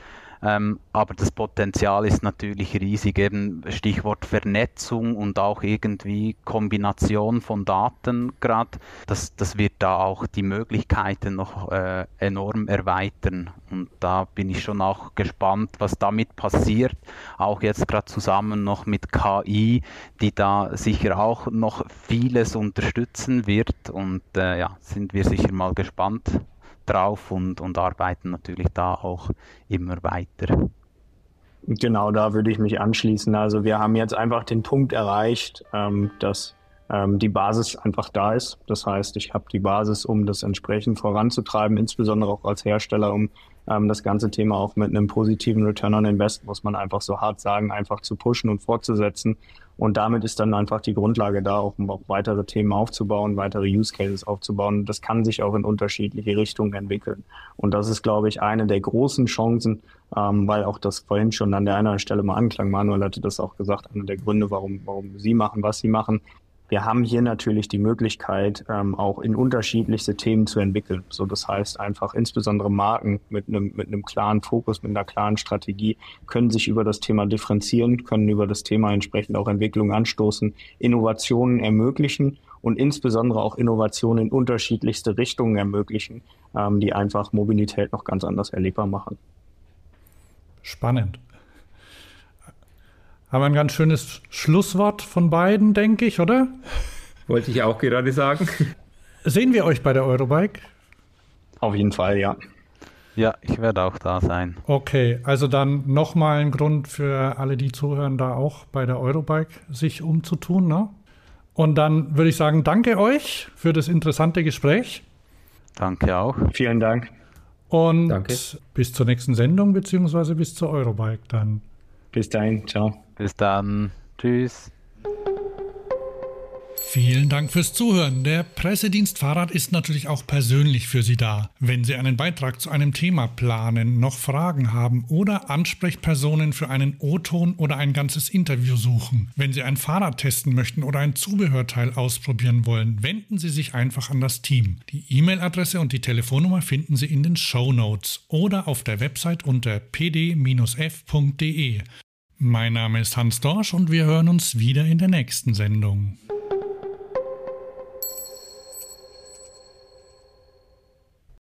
Aber das Potenzial ist natürlich riesig, eben Stichwort Vernetzung und auch irgendwie Kombination von Daten gerade. Das wird da auch die Möglichkeiten noch enorm erweitern, und da bin ich schon auch gespannt, was damit passiert, auch jetzt gerade zusammen noch mit KI, die da sicher auch noch vieles unterstützen wird, und sind wir sicher mal gespannt drauf und arbeiten natürlich da auch immer weiter. Genau, da würde ich mich anschließen. Also wir haben jetzt einfach den Punkt erreicht, dass die Basis einfach da ist. Das heißt, ich habe die Basis, um das entsprechend voranzutreiben, insbesondere auch als Hersteller, um das ganze Thema auch mit einem positiven Return on Invest, muss man einfach so hart sagen, einfach zu pushen und fortzusetzen. Und damit ist dann einfach die Grundlage da, auch um auch weitere Themen aufzubauen, weitere Use Cases aufzubauen. Das kann sich auch in unterschiedliche Richtungen entwickeln. Und das ist, glaube ich, eine der großen Chancen, weil auch das vorhin schon an der einen Stelle mal anklang. Manuel hatte das auch gesagt, einer der Gründe, warum Sie machen, was Sie machen. Wir haben hier natürlich die Möglichkeit, auch in unterschiedlichste Themen zu entwickeln. So, das heißt einfach, insbesondere Marken mit einem klaren Fokus, mit einer klaren Strategie, können sich über das Thema differenzieren, können über das Thema entsprechend auch Entwicklung anstoßen, Innovationen ermöglichen und insbesondere auch Innovationen in unterschiedlichste Richtungen ermöglichen, die einfach Mobilität noch ganz anders erlebbar machen. Spannend. Haben wir ein ganz schönes Schlusswort von beiden, denke ich, oder? Wollte ich auch gerade sagen. Sehen wir euch bei der Eurobike? Auf jeden Fall, ja. Ja, ich werde auch da sein. Okay, also dann nochmal ein Grund für alle, die zuhören, da auch bei der Eurobike sich umzutun, ne? Und dann würde ich sagen, danke euch für das interessante Gespräch. Danke auch. Vielen Dank. Und Danke. Bis zur nächsten Sendung, beziehungsweise bis zur Eurobike dann. Bis dahin, ciao. Bis dann. Tschüss. Vielen Dank fürs Zuhören. Der Pressedienst Fahrrad ist natürlich auch persönlich für Sie da. Wenn Sie einen Beitrag zu einem Thema planen, noch Fragen haben oder Ansprechpersonen für einen O-Ton oder ein ganzes Interview suchen, wenn Sie ein Fahrrad testen möchten oder ein Zubehörteil ausprobieren wollen, wenden Sie sich einfach an das Team. Die E-Mail-Adresse und die Telefonnummer finden Sie in den Shownotes oder auf der Website unter pd-f.de. Mein Name ist Hans Dorsch und wir hören uns wieder in der nächsten Sendung.